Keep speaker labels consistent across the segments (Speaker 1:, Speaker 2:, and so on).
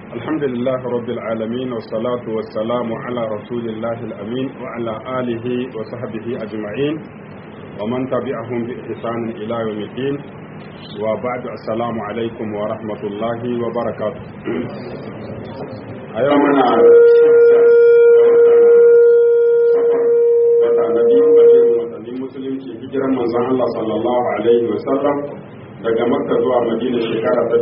Speaker 1: الحمد لله رب العالمين والصلاة والسلام على رسول الله الأمين وعلى آله وصحبه أجمعين ومن تبعهم بإحسان إلى يوم الدين وبعد السلام عليكم ورحمة الله وبركاته أيامنا musulunci hijiran manzon Allah sallallahu alaihi wasallam daga Makka zuwa Madina shekara ta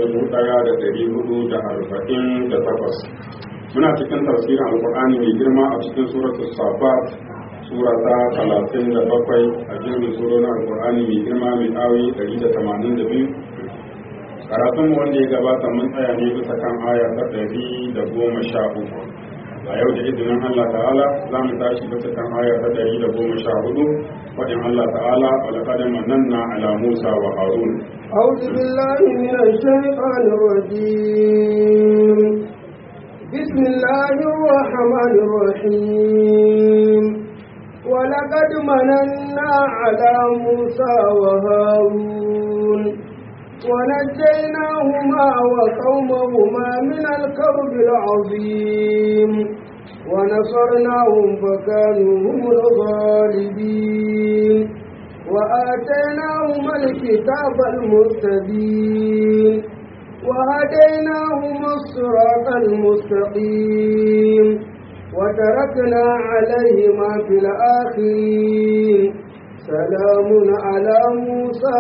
Speaker 1: 1448 muna cikin tafsirin Alqur'ani mai girma a cikin suratul Safat sura ta 37 a cikin surorin Alqur'ani mai girma mai ayoyi 182 karatun wanda ya gabata mun tsaya ne bisa kan aya ta 113 a yau da izinin Allah ta'ala za mu tashi bisa kan aya ta 114 فإن الله تعالى ولقد مننا على موسى وهارون
Speaker 2: أعوذ بالله من الشيطان الرجيم بسم الله الرحمن الرحيم ولقد مننا على موسى وهارون ونجيناهما وقومهما من الكرب العظيم ونصرناهم فكانوا هم الغالبين وآتيناهما الكتاب المستبين وهديناهما الصراط المستقيم وتركنا عليهما في الآخرين سلام على موسى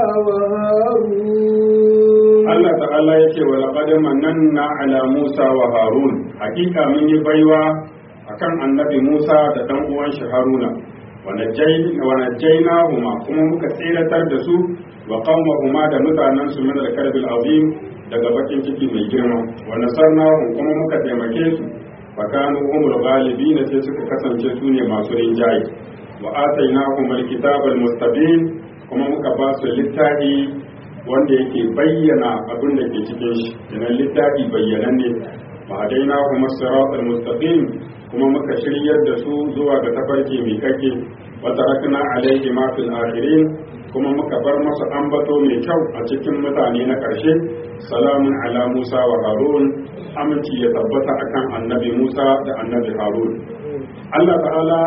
Speaker 2: وهارون
Speaker 1: الله تعالى يكي ولقد مننا على موسى وهارون حقيقة من يبيوا akan annabi Musa da dan uwan shi Haruna wa najaynahuma kuma muka tsiratar da su wa qaumahuma da mutanen su min al-karbil azim daga bakin ciki mai girma wa nasarnahum kuma muka taimake su fa kanu humul ghalibin sai suka kasance su ne masu rinjaye wa atainahum al-kitaba al-mustabin kuma muka ba su littafi wanda yake bayyana abin da ke cikin shi idan littafi bayyananne wa hadainahum as-sirat al-mustaqim kuma muka shiryar da su zuwa ga tafarki mai kake wa tarakna alaihi ma fil akhirin kuma muka bar masu ambato mai kyau a cikin mutane na karshe salamun ala Musa wa Harun aminci ya tabbata akan annabi Musa da annabi Harun Allah ta'ala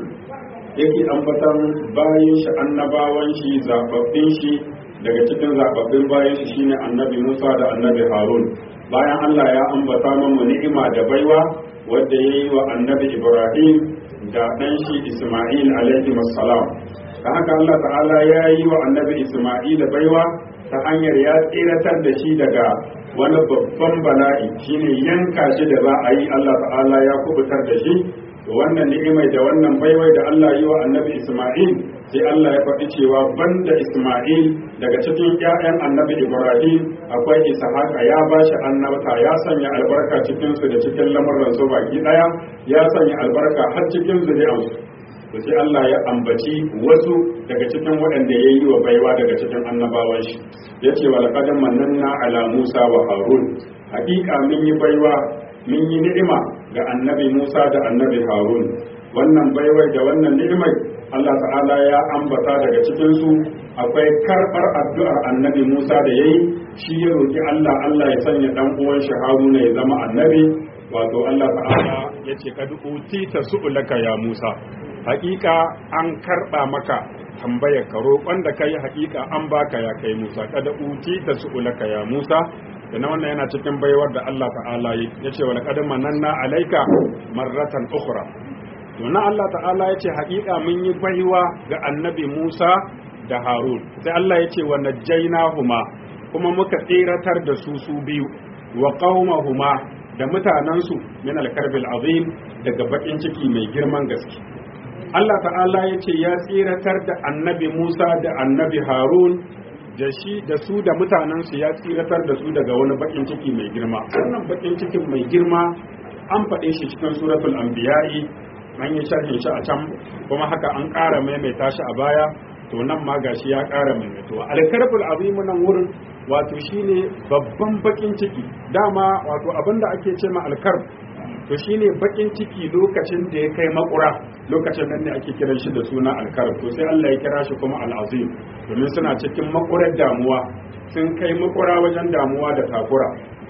Speaker 1: yake ambatan bayan shi annabawan shi zababbin shi daga cikin zababbin bayan shi shine annabi Musa da annabi Harun bayan Allah ya ambata mu ni'ima da baiwa wadda ya yi wa annabi Ibrahim da ɗan shi Ismail alaihi salam ta haka Allah ta'ala ya yi wa annabi Ismail baiwa ta hanyar ya tsiratar da shi daga wani babban bala'i shine yanka shi da za a yi Allah ta'ala ya kubutar da shi wannan ni'imai da wannan baiwai da Allah yi wa annabi Ismail sai Allah ya faɗi cewa banda Ismail daga cikin ƴaƴan annabi Ibrahim akwai Ishaqa ya bashi annabta ya sanya albarka cikin su da cikin lamuran su baki daya ya sanya albarka har cikin zuriyar su to sai Allah ya ambaci wasu daga cikin waɗanda ya yi wa baiwa daga cikin annabawan shi yace wa laqad mananna ala Musa wa Harun hakika mun yi baiwa mun yi ni'ima ga annabi Musa da annabi Harun wannan baiwai da wannan ni'imai Allah ta'ala ya ambata daga cikin su akwai karbar addu'ar annabi Musa da yayi shi ya roki Allah ya sanya dan uwan shi Haruna ya zama annabi wato Allah ta'ala yace kad utita su'ulaka ya Musa hakika an karba maka tambayar ka roƙon da kai hakika an baka ya kai Musa kad utita su'ulaka ya Musa da wannan yana cikin baiwar da Allah ta'ala ya ce wa laqad mananna alayka marratan ukhra to na Allah ta'ala ya ce haƙiƙa mun yi baiwa ga annabi Musa da Harun sai Allah ya ce wa najjaynahuma kuma muka tsiratar da su biyu wa qaumahuma da mutanansu min al-karbil azim daga bakin ciki mai girman gaske Allah ta'ala ya ce ya tsiratar da annabi Musa da annabi Harun da su da mutanensu ya tsiratar da su daga wani bakin ciki mai girma wannan bakin cikin mai girma an faɗe shi cikin suratul anbiya'i an yi sharhin shi a can kuma haka an ƙara maimaita shi a baya to nan ma gashi ya ƙara maimaituwa alkarbul azim nan wurin wato shine babban bakin ciki dama wato abinda ake ce ma alkarb to shine bakin ciki lokacin da ya kai makura lokacin nan ne ake kiran shi da suna alkarb to sai Allah ya kira shi kuma al'azim domin suna cikin makurar damuwa sun kai makura wajen damuwa da takura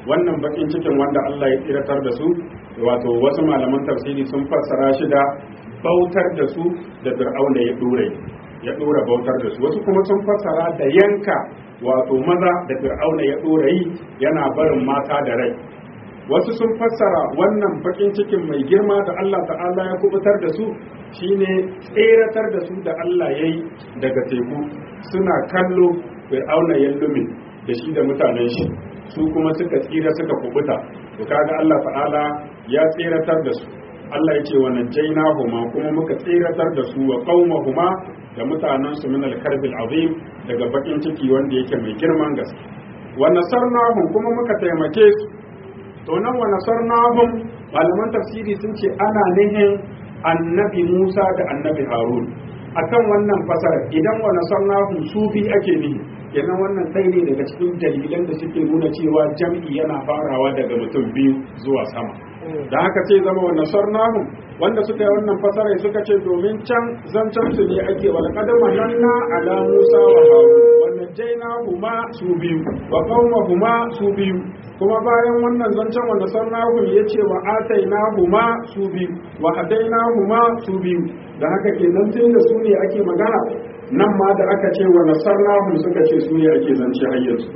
Speaker 1: wannan bakin cikin wanda Allah ya tsiratar da su wato wasu malaman tafsiri sun fassara shi da bautar da su da Fir'auna ya dora bautar da su, wasu kuma sun fassara da yanka wato maza da Fir'auna ya dora yi yana barin mata da rai. Wasu sun fassara wannan bakin cikin mai girma da Allah ta'ala ya kubutar da su shine tseratar da su da Allah ya yi daga teku, suna kallo Fir'auna ya lume da shi da mutanen shi, su kuma suka tsira suka kubuta. To kaga Allah ta'ala ya tseratar da su. Allah ya ce wa najjaynahuma, kuma muka tseratar da su wa qaumahuma da mutanen su min al-karbil azim, daga bakin ciki wanda yake mai girman gaske. Wa nasarnahum, kuma muka taimake su. To nan wa nasarnahum, malaman tafsiri sun ce ana nihin annabi Musa da annabi Harun. Akan wannan fasara idan wa nasarnahum su bi ake nihi, kenan wannan sai ne daga cikin dalilan da suke nuna cewa jam'i yana farawa daga mutum biyu zuwa sama. Da haka sai zama wa nasarnahum, wanda suka yi wannan fasara suka ce domin can zancen su ne ake wal qadama nanna ala Musa wa Harun wa najjaynahuma su biyu wa qaumahuma su biyu, kuma bayan wannan zancen wa nasarnahum yace wa atainahuma su biyu wa hadainahuma su biyu. Da haka kenan tun da su ne ake magana, nan ma da aka ce wa nasarnahum suka ce su ne ake zance har yanzu.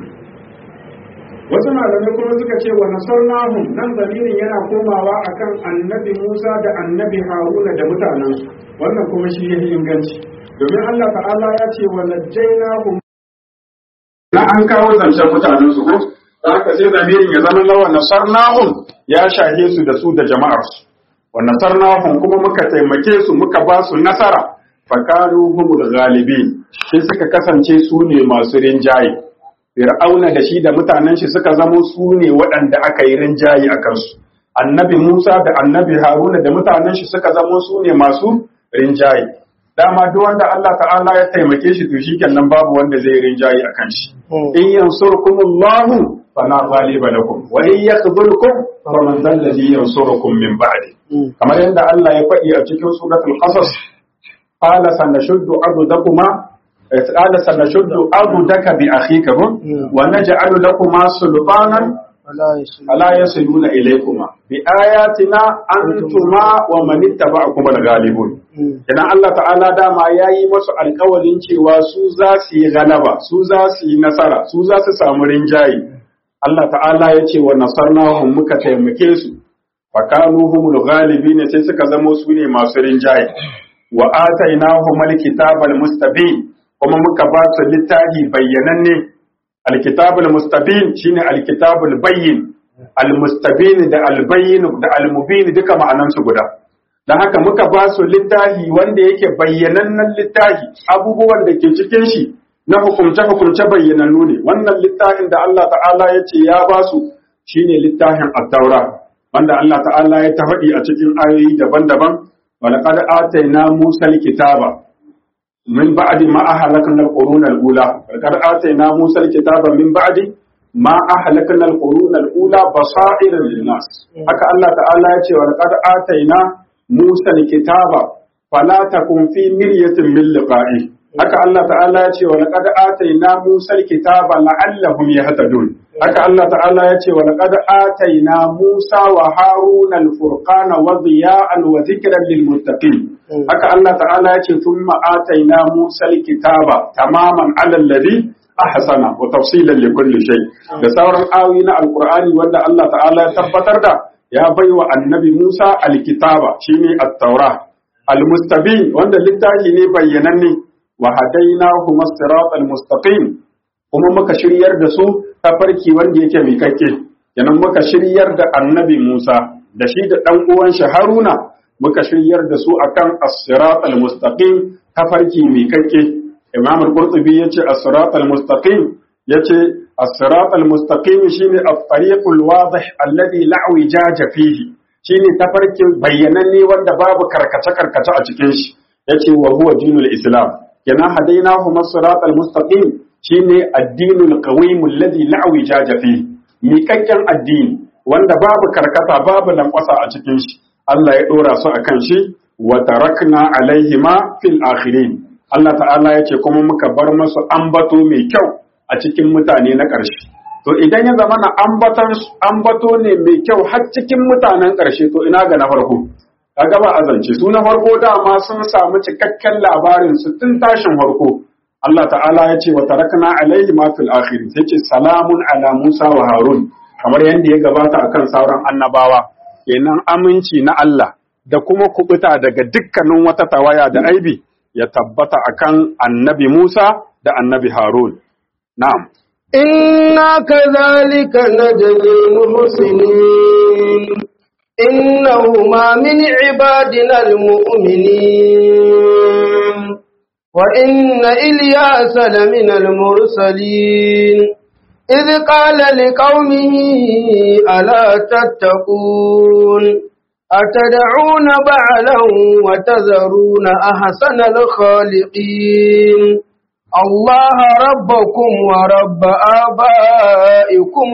Speaker 1: Wasu malamai kuma suka ce wa nasarnahum, nan zamirin yana komawa akan annabi Musa da annabi Haruna da mutanensu, wannan kuma shi ya inganci, domin Allah ta'ala ya ce wa najjaynahum, na an kawo zancen mutanensu ko, da haka sai zamirin ya zama na wa nasarnahum ya shahe su da su da jama'arsu. Wa nasarnahum, kuma muka taimake su muka ba su nasara, faqalu humul ghalibin, sai suka kasance su ne masu rinjaye. Fir'auna da shi da mutanen shi suka zamo su ne waɗanda aka yi rinjaye a kansu. Annabi Musa da annabi Haruna da mutanen shi suka zamo su ne masu rinjaye. Dama duk wanda Allah ta'ala ya taimake shi to shikenan babu wanda zai rinjaye a kan shi. In yansurkumullahu fala ghaliba lakum wa in yakhdhulkum faman dhal ladhi yansurukum min ba'di. Kamar yadda Allah ya faɗi a cikin suratul Qasas, qala sanashuddu adudakuma قال سنشد عضدك بأخيك ونجعل لكما سلطانا فلا يصلون إليكما بآياتنا أنتما ومن اتبعكم الغالبون. Idan Allah ta'ala dama ya yi masu alkawalin cewa su za su yi galaba, su za su yi nasara, su za su samu rinjaye. Allah ta'ala ya ce wa nasarnahum, muka taimake su, fa kanu humul ghalibin, sai suka zamo su ne masu rinjaye. Wa atainahum alkitabal mustabin, kuma muka ba su littafi bayyananne. Alkitabul mustabin shine alkitabul bayyin, almustabin da albayyin da almubin duka ma'anansu guda. Dan haka muka ba su littafi wanda yake bayyanannen littafi, abubuwan da ke cikin shi na hukumce bayyanannu ne. Wannan littafin da Allah ta'ala ya ce ya ba su shine littafin at-taura, wanda Allah ta'ala ya ta faɗi a cikin ayoyi daban-daban. Wa laqad atayna Musa al-kitaba من بعد ما أهلكنا القرون الأولى لقد آتينا موسى الكتاب من بعد ما أهلكنا القرون الأولى بصائر للناس. haka Allah ta'ala ya ce wa laqad atayna Musa al-kitaba fala takun fi miryatin min liqa'i. haka Allah ta'ala ya ce wa laqad atayna Musa al-kitaba la'allahum yahtadun. haka Allah ta'ala ya ce wa laqad atayna Musa wa Haruna al-furqana wa diya'an wa dhikran lil muttaqin. haka Allah ta'ala ya ce thumma atayna Musa al-kitaba tamaman 'ala alladhi ahsana wa tafsilan li kulli shay. da sauran ayoyi na alqur'ani wanda Allah ta'ala ya tabbatar da ya baiwa annabi Musa al-kitaba shine at-taura al-mustabin wanda littafi ne bayyananne. wa hadainahu as-siratal mustaqim, kuma muka shiryar da su tafarki wanda yake mikakke. Kenan muka shiryar da annabi Musa da shi da dan uwan shi Haruna, muka shiryar da su akan as-siratal mustaqim, tafarki mikakke. Imam al-Qurtubi yace as-siratal mustaqim, yace as-siratal mustaqim shine at-tariqul wadih alladhi la wijaja fihi, shine tafarkin bayyananne wanda babu karkace a cikin shi. yace wa huwa dinul islam. Kenan hadainahu as-siratal mustaqim shine addinul qawim alladhi la wijaja fihi, mikakken addini wanda babu karkata babu lankwasa a cikin shi. Allah ya dora su akan shi. Wa tarakna alaihima fil akhirin, Allah ta'ala ya ce kuma muka bar masu ambato mai kyau a cikin mutane na ƙarshe. to idan ya zama na ambato ne mai kyau har cikin mutanen ƙarshe, to ina ga na farko kaga ba azance su na farko dama sun samu cikakken labarin su tun tashin farko. Allah ta'ala ya ce wa tarakna alaihi ma fil akhir, sai ce salamun ala Musa wa Harun, kamar yadda ya gabata akan sauran annabawa. Kenan aminci na Allah da kuma kubuta daga dukkanin wata tawaya da aibi ya tabbata akan annabi Musa da annabi Harun. Na'am.
Speaker 2: Inna kadhalika najzil muhsinin innahuma min ibadina almu'minin wa inna Ilyasa lamina al-mursalin إذ قال لقومه ألا تتقون أتدعون بعلا وتذرون أحسن الخالقين الله ربكم ورب آبائكم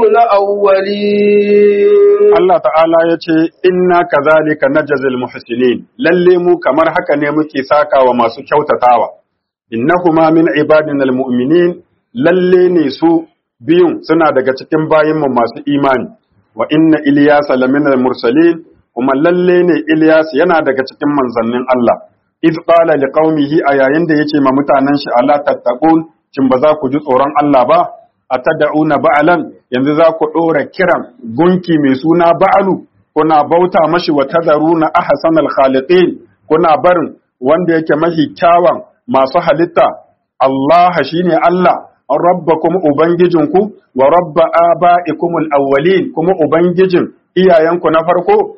Speaker 2: الأولين.
Speaker 1: الله تعالى يقول إنا كذلك نجزي المحسنين للمو كمر حكا نيمكي ساكا وما سكوت تاوى إنهما من عبادنا المؤمنين للي سوء biyun suna daga cikin bayinmu masu imani, wa inna Ilyasa laminal mursalin, kuma lalle ne Ilyas yana daga cikin manzannin Allah. Iz qala liqaumihi, a yayin da yace ma mutanen shi ala tattaqun, kin ba za ku ji tsoron Allah ba, atad'una ba'alan, yanzu za ku dora kiran gunki mai suna ba'alu, kuna bauta mashi wa tadharuna ahsanal khaliqin, kuna barin wanda yake mahi kyawan masu halitta. Allah shine Allah, rabbakum ubangijinku wa rabba aba'ikumul awwalin, kuma ubangijin iyayenku na farko.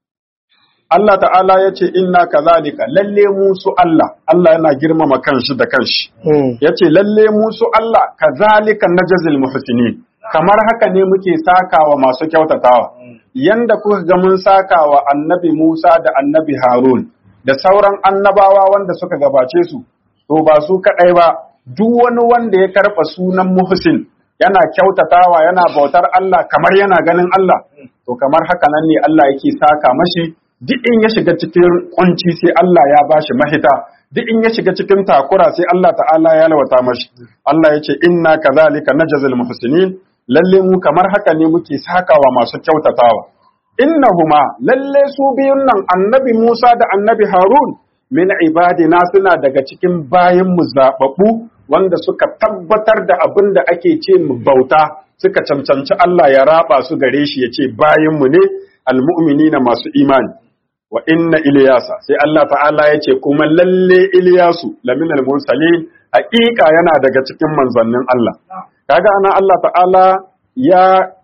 Speaker 1: Allah ta'ala yace inna kazalika, lalle mu su Allah yana girmama kanshi da kanshi. Yace lalle mu su Allah kazalika najzil muhsinin, kamar haka ne muke sakawa masu kyautatawa. Yanda kuka ga mun sakawa annabi Musa da annabi Harun da sauran annabawa wanda suka gabace su, to ba su kadai ba, duk wani wanda ya karɓa sunan muhsin yana kyautatawa yana bautar Allah kamar yana ganin Allah, to kamar haka nan ne Allah yake saka mashi. Duk in ya shiga cikin kunci sai Allah ya bashi mahita, duk in ya shiga cikin takura sai Allah ta'ala ya lawata mashi. Allah ya ce inna kazalika najzil muhsinin, lalle mu kamar haka ne muke sakawa masu kyautatawa. Innahuma, lalle su biyun nan annabi Musa da annabi Harun min ibadina suna daga cikin bayinmu zaɓaɓɓu wanda suka tabbatar da abin da ake ce mu bauta, suka cancanci Allah ya raba su gare shi ya ce bayinmu ne almu'minina masu imani. Wa inna Ilyasa, sai Allah ta'ala ya ce kuma lalle Ilyasu laminal mursalin, haƙiƙa yana daga cikin manzannin Allah. Kaga ana Allah ta'ala ya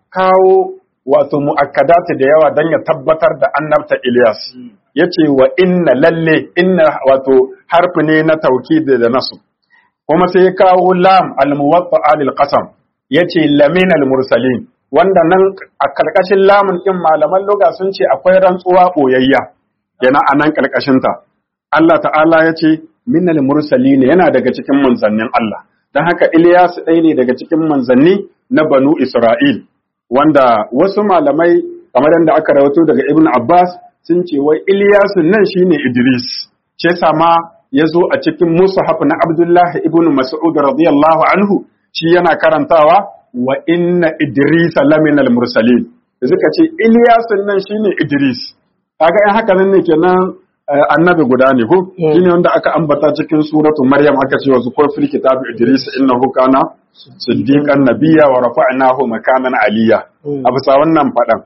Speaker 1: kawo wato mu'akkadati da yawa don ya tabbatar da annabta Ilyas. Yace wa inna lalle, inna wato harfi ne na taukid da nasu. Kuma sai ya kawo lam al-muwatta'a lil qasam, yace laminal mursalin, wanda nan a karkashin lamun din malaman lugha sun ce akwai rantsuwa boyayya yana anan karkashin ta. Allah ta'ala yace minal mursalin, yana daga cikin manzannin Allah. Dan haka Ilyas ɗaya ne daga cikin manzanni na Banu Isra'il, wanda wasu malamai kamar yadda aka rawaito daga Ibn Abbas sun ce wai Ilyasu nan shine Idris. Ce sama ya zo a cikin Musahaf na Abdullah ibn Mas'ud radiyallahu anhu, shi yana karantawa wa inna Idrisa laminal mursalin. Suka ce Ilyasu nan shine Idris. Kaga in haka nan ne kenan annabi guda ne ko shine wanda aka ambata cikin suratu Maryam aka ce wa zukur fil kitab Idris innahu kana siddiqan nabiyya wa rafa'nahu makanan aliyya. A bisa wannan fadan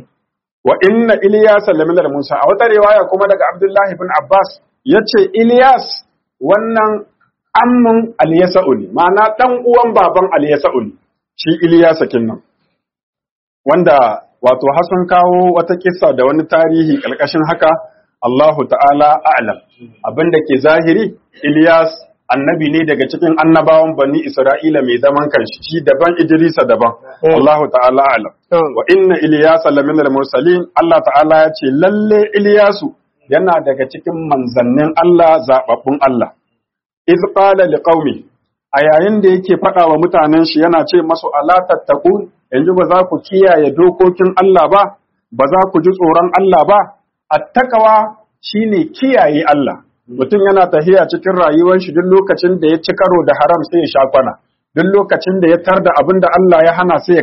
Speaker 1: wa inna Ilyasa laminal Musa, a wata riwaya kuma daga Abdullahi ibn Abbas yace Ilyas wannan amman Al-Yasa'u ne, ma'ana dan uwan baban Al-Yasa'u ne shi Ilyasa kinnan, wanda wato hasun kawo wata kissa da wani tarihi kalkashin haka. Allahu ta'ala a'lam, abinda ke zahiri Ilyas annabi ne daga cikin annabawan Bani Isra'ila mai zaman kanshi, shi daban Idrisa daban. Allahu ta'ala a'lam. Wa inna Ilyasa laminal mursalin, Allah ta'ala ya ce lalle Ilyasu yana daga cikin manzannin Allah, zababbun Allah. Iz qala liqaumi, a yayin da yake faɗa wa mutanen shi yana ce masu ala tattaqun, yanzu ba za ku kiyaye dokokin Allah ba za ku ji tsoron Allah ba. Attakawa shine kiyaye Allah. Mutum yana tahiya cikin rayuwar shi duk lokacin da ya ci karo da haram sai ya sha kwana.
Speaker 3: duk lokacin da ya tarda abin da Allah ya hana sai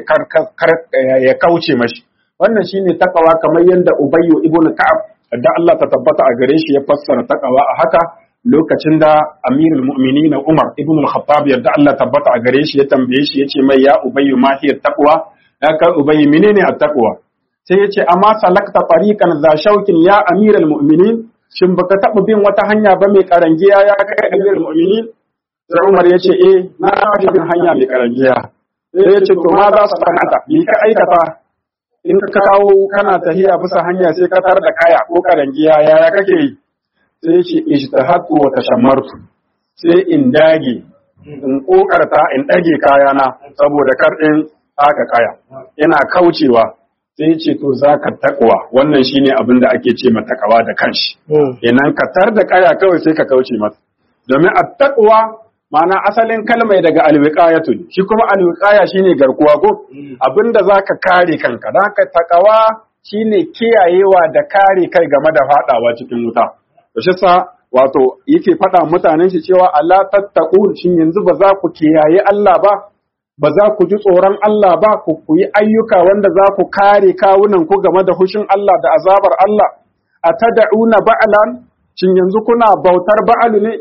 Speaker 3: ya kauce mashi. Wannan shine takawa, kamar yadda Ubayyu ibn Ka'ab da Allah ta tabbata a gare shi ya fassara takawa a haka lokacin da Amirul Mu'minin Umar ibn al-Khattab yadda Allah tabbata a gare shi ya tambaye shi yace mai ya Ubayyu ma hiya taqwa, ya kai Ubayyu menene at-taqwa? Sai yace amma salakta tariqan za shaukin ya Amirul Mu'minin, shin baka taɓa bin wata hanya ba mai karangiya ya kai Amirul Mu'minin? Sai Umar yace na taɓa bin hanya mai karangiya. Sai yace to ma za su sanata bi ka aikata in ka kawo kana tahiya bisa hanya sai ka tar da kaya ko karangiya yaya kake yi? Sai ce ijtahadtu wa tashammartu, sai in dage in kokarta in dage kayana saboda kar in aka kaya ina kaucewa. Sai ce to zaka takwa, wannan shine abin da ake ce mata takawa da kanshi. Idan ka tar da kaya kawai sai ka kauce mata, domin at-taqwa ma'ana asalin kalmai daga alwiqayatu, shi kuma alwiqaya shine garkuwa ko abinda zaka kare kanka. Dan haka takawa shine kiyayewa da kare kai game da fadawa cikin wuta. To shi sa wato yake faɗa mutanen shi cewa Allah tattaqun, shin yanzu ba za ku kiyaye Allah ba za ku ji tsoron Allah ba, ku yi ayyuka wanda za ku kare kawunan ku game da hushin Allah da azabar Allah. Atad'una ba'lan, shin yanzu kuna bautar ba'alu ne?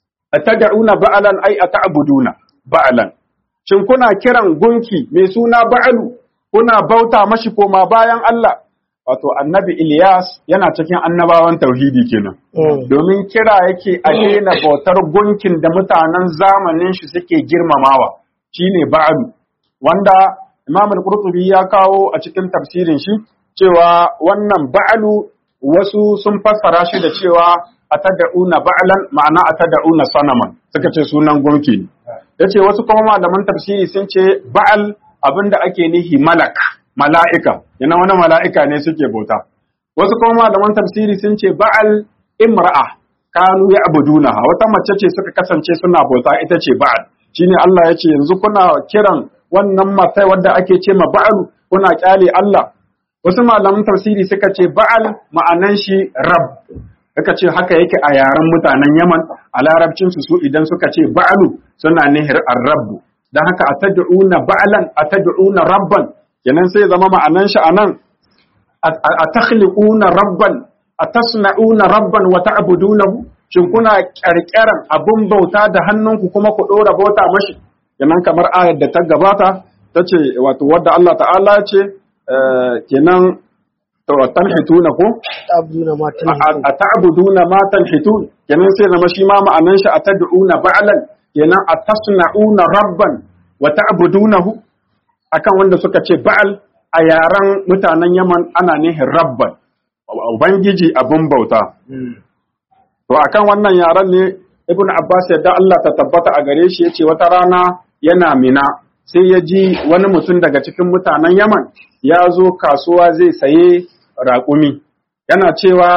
Speaker 3: Atad'una ba'lan ai ata'buduna ba'lan, shin kuna kiran gunki mai suna ba'alu, kuna bauta mashi koma bayan Allah? Wato annabi Ilyas yana cikin annabawan tauhidi kenan. Domin kira yake a daina bautar gunkin da mutanen zamanin shi suke girmamawa, shine ba'alu, wanda Imam al-Qurtubi ya kawo a cikin tafsirin shi cewa wannan ba'alu wasu sun fassara shi da cewa atad'una ba'lan, ma'ana atad'una sanaman, suka ce sunan gunki ne. Yace wasu kuma malaman tafsiri sun ce ba'al abinda ake nihi mala'ika, yana wani mala'ika ne suke bauta. Wasu kuma malaman tafsiri sun ce ba'al imra'a kanu ya'budunaha, wata mace ce suka kasance suna bauta, ita ce ba'al. Shine Allah yace yanzu kuna kiran wannan matai wadda ake ce ma ba'alu, kuna kyale Allah. Wasu malaman tafsiri suka ce ba'al ma'anan shi rabb. Suka ce haka yake a yaren mutanen Yaman, a larabcin su idan suka ce ba'alu suna nihir ar-rabb. Dan haka atad'una ba'lan atad'una rabban, kenan sai zama ma'anan shi anan atakhliquna rabban atasna'una rabban wa ta'budunahu, shin kuna ƙarƙaran abun bauta da hannunku kuma ku dora bauta mashi? Kenan kamar ayar da ta gabata tace wato wadda Allah ta'ala ce kenan tanhituna ko ata'buduna ma tanhitun, kenan sai zama shi ma ma'anan shi atad'una ba'lan, kenan atasna'una rabban wa ta'budunahu, akan wanda suka ce ba'al a yaren mutanen Yaman ana nihin rabban, ubangiji abun bauta. To akan wannan yaren ne Ibn Abbas yadda Allah ta tabbata a gare shi yace wata rana yana Mina sai ya ji wani mutum daga cikin mutanen Yaman ya zo kasuwa zai saye raƙumi, yana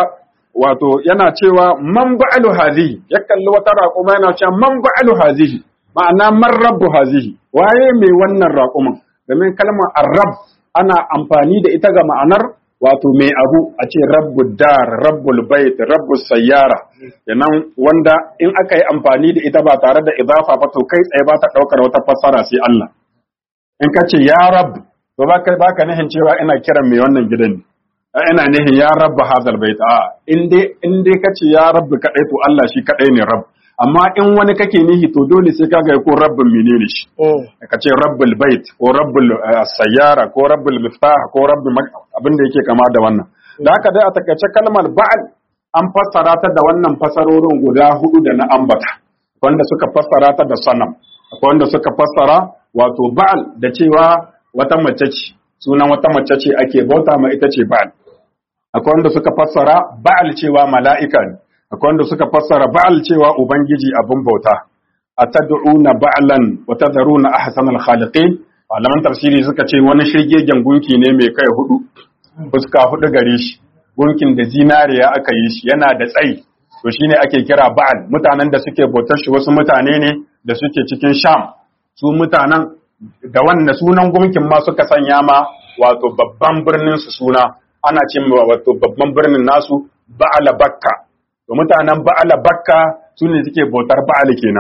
Speaker 3: cewa man ba'alu hazihi, ya kalli wata raƙuma yana cewa man ba'alu hazihi, ma'ana man rabbu hazihi, waye mai wannan raƙuman? Domin kalmar arab ana amfani da ita ga ma'anar wato mai abu, a ce rabbul dar, rabbul bait, rabbus sayyara, kenan wanda in aka yi amfani da ita ba tare da idafa ba to kai tsaye ba ta ɗaukar wata fassara sai Allah. In ka ce ya rabb, to ba ka nihin cewa ina kiran mai wannan gidan ne, ina nihin ya rabba hazal bait. In dai ka ce ya rabbi kadai to Allah shi kadai ne rabb, amma in wani kake nihi to dole sai kaga ko rabbin menene shi, ka ce rabbul bait ko rabbul sayyara ko rabbul miftah ko rabbul abin da yake kama da wannan. Da haka dai a takaice kalmar ba'al an fassara ta da wannan fasarorin guda hudu da na ambata, wanda suka fassara ta da sanam, akwai wanda suka fassara wato ba'al da cewa wata mace ce, sunan wata mace ce ake bauta ma ita ce ba'al. Akwai wanda suka fassara ba'al cewa mala'ika ne, akwai wanda suka fassara ba'al cewa ubangiji abin bauta. Atad'una ba'lan wa tadharuna ahsanal khaliqin, malaman tafsiri suka ce wani shirgegen gunki ne mai kai hudu, fuska hudu gare shi, gunkin da zinariya aka yi shi, yana da tsayi, to shine ake kira ba'al. Mutanen da suke bautar shi wasu mutane ne da suke cikin Sham, su mutanen da wannan sunan gunkin ma suka sanya ma wato babban birnin su suna, ana ce wato babban birnin nasu Ba'ala Bakka. To mutanen Ba'ala Bakka su ne suke bautar Ba'al kenan.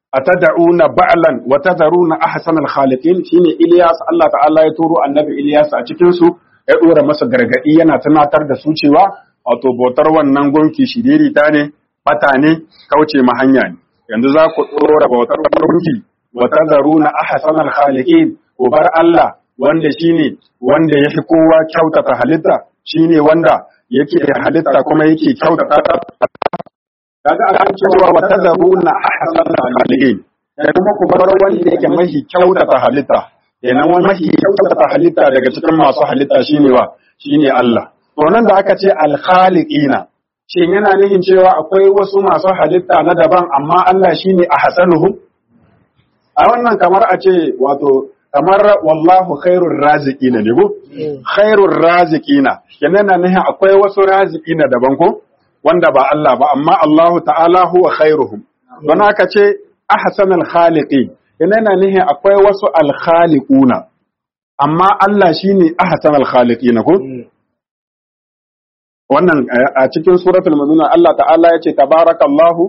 Speaker 3: atad'una ba'lan wa tadharuna ahsanal khaliqin shine Ilyas Allah ta'ala ya turo annabi Ilyas a cikin su ya dora masa gargadi yana tunatar da su cewa wato bautar wannan gunki shiriri ta ne bata ne kauce ma hanya ne yanzu za ku dora bautar gunki wa tadharuna ahsanal khaliqin ku bar Allah wanda shine wanda yafi kowa kyautata halitta shine wanda yake halitta kuma yake kyautata kaga akan cewa wa tadharuna ahsanal khaliqin da kuma ku bar wanda yake mahi kyautata halitta kenan wani mahi kyautata halitta daga cikin masu halitta shine Allah to nan da aka ce al khaliqina shin yana nufin cewa akwai wasu masu halitta na daban amma Allah shine ahsanuhum a wannan kamar a ce wato kamar wallahu khairur raziqina ne ko khairur raziqina kenan yana nufin akwai wasu raziqina daban ko wanda ba Allah ba amma Allah ta'ala huwa khairuhum don haka ce ahsanal khaliqi yana nihin akwai wasu al-khaliquna amma Allah shine ahsanal khaliqina ko wannan a cikin suratul maidun Allah ta'ala yace tabarakallahu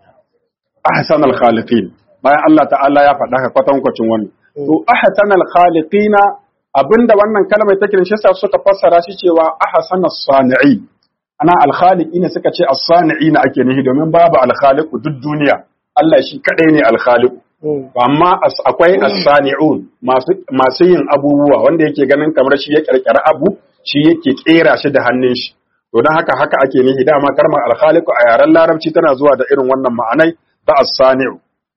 Speaker 3: ahsanal khaliqin bayan Allah ta'ala ya faɗa ka kwatankwacin wannan to ahsanal khaliqina abinda wannan kalmar take shi sa suka fassara shi cewa ahsanas sani'i ana alkhaliqi ne suka ce as-sani'i ne ake nihi domin babu alkhaliqu duk duniya Allah shi kadai ne alkhaliqu amma akwai as-sani'un masu yin abubuwa wanda yake ganin kamar shi ya kirkira abu shi yake kera shi da hannun shi to dan haka ake nihi dama kalmar alkhaliqu a yaren larabci tana zuwa da irin wannan ma'anai ta as-sani'u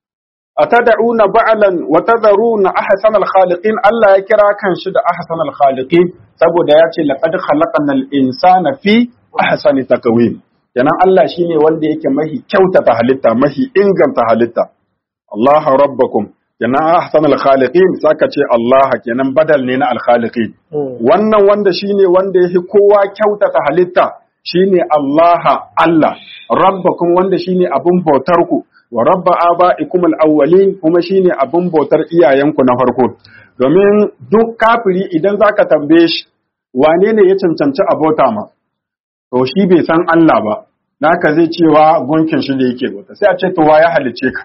Speaker 3: atad'una ba'lan wa tadharuna ahsanal khaliqin Allah ya kira kan shi da ahsanal khaliqin saboda ya ce laqad khalaqnal insana fi ahsani takwim kenan Allah shine wanda yake mahi kyautata halitta mahi inganta halitta Allah rabbakum kenan ahsanul khaliqin saka ce Allah kenan badal ne na al khaliqin wannan wanda shine wanda yake kowa kyautata halitta shine Allah rabbakum wanda shine abun bautar ku wa rabba abaikum al awwalin kuma shine abun bautar iyayenku na farko domin duk kafiri idan zaka tambaye shi wane ne ya cancanci abota ma to shi bai san Allah ba naka zai cewa gunkin shi da yake bauta sai a ce to wa ya halice ka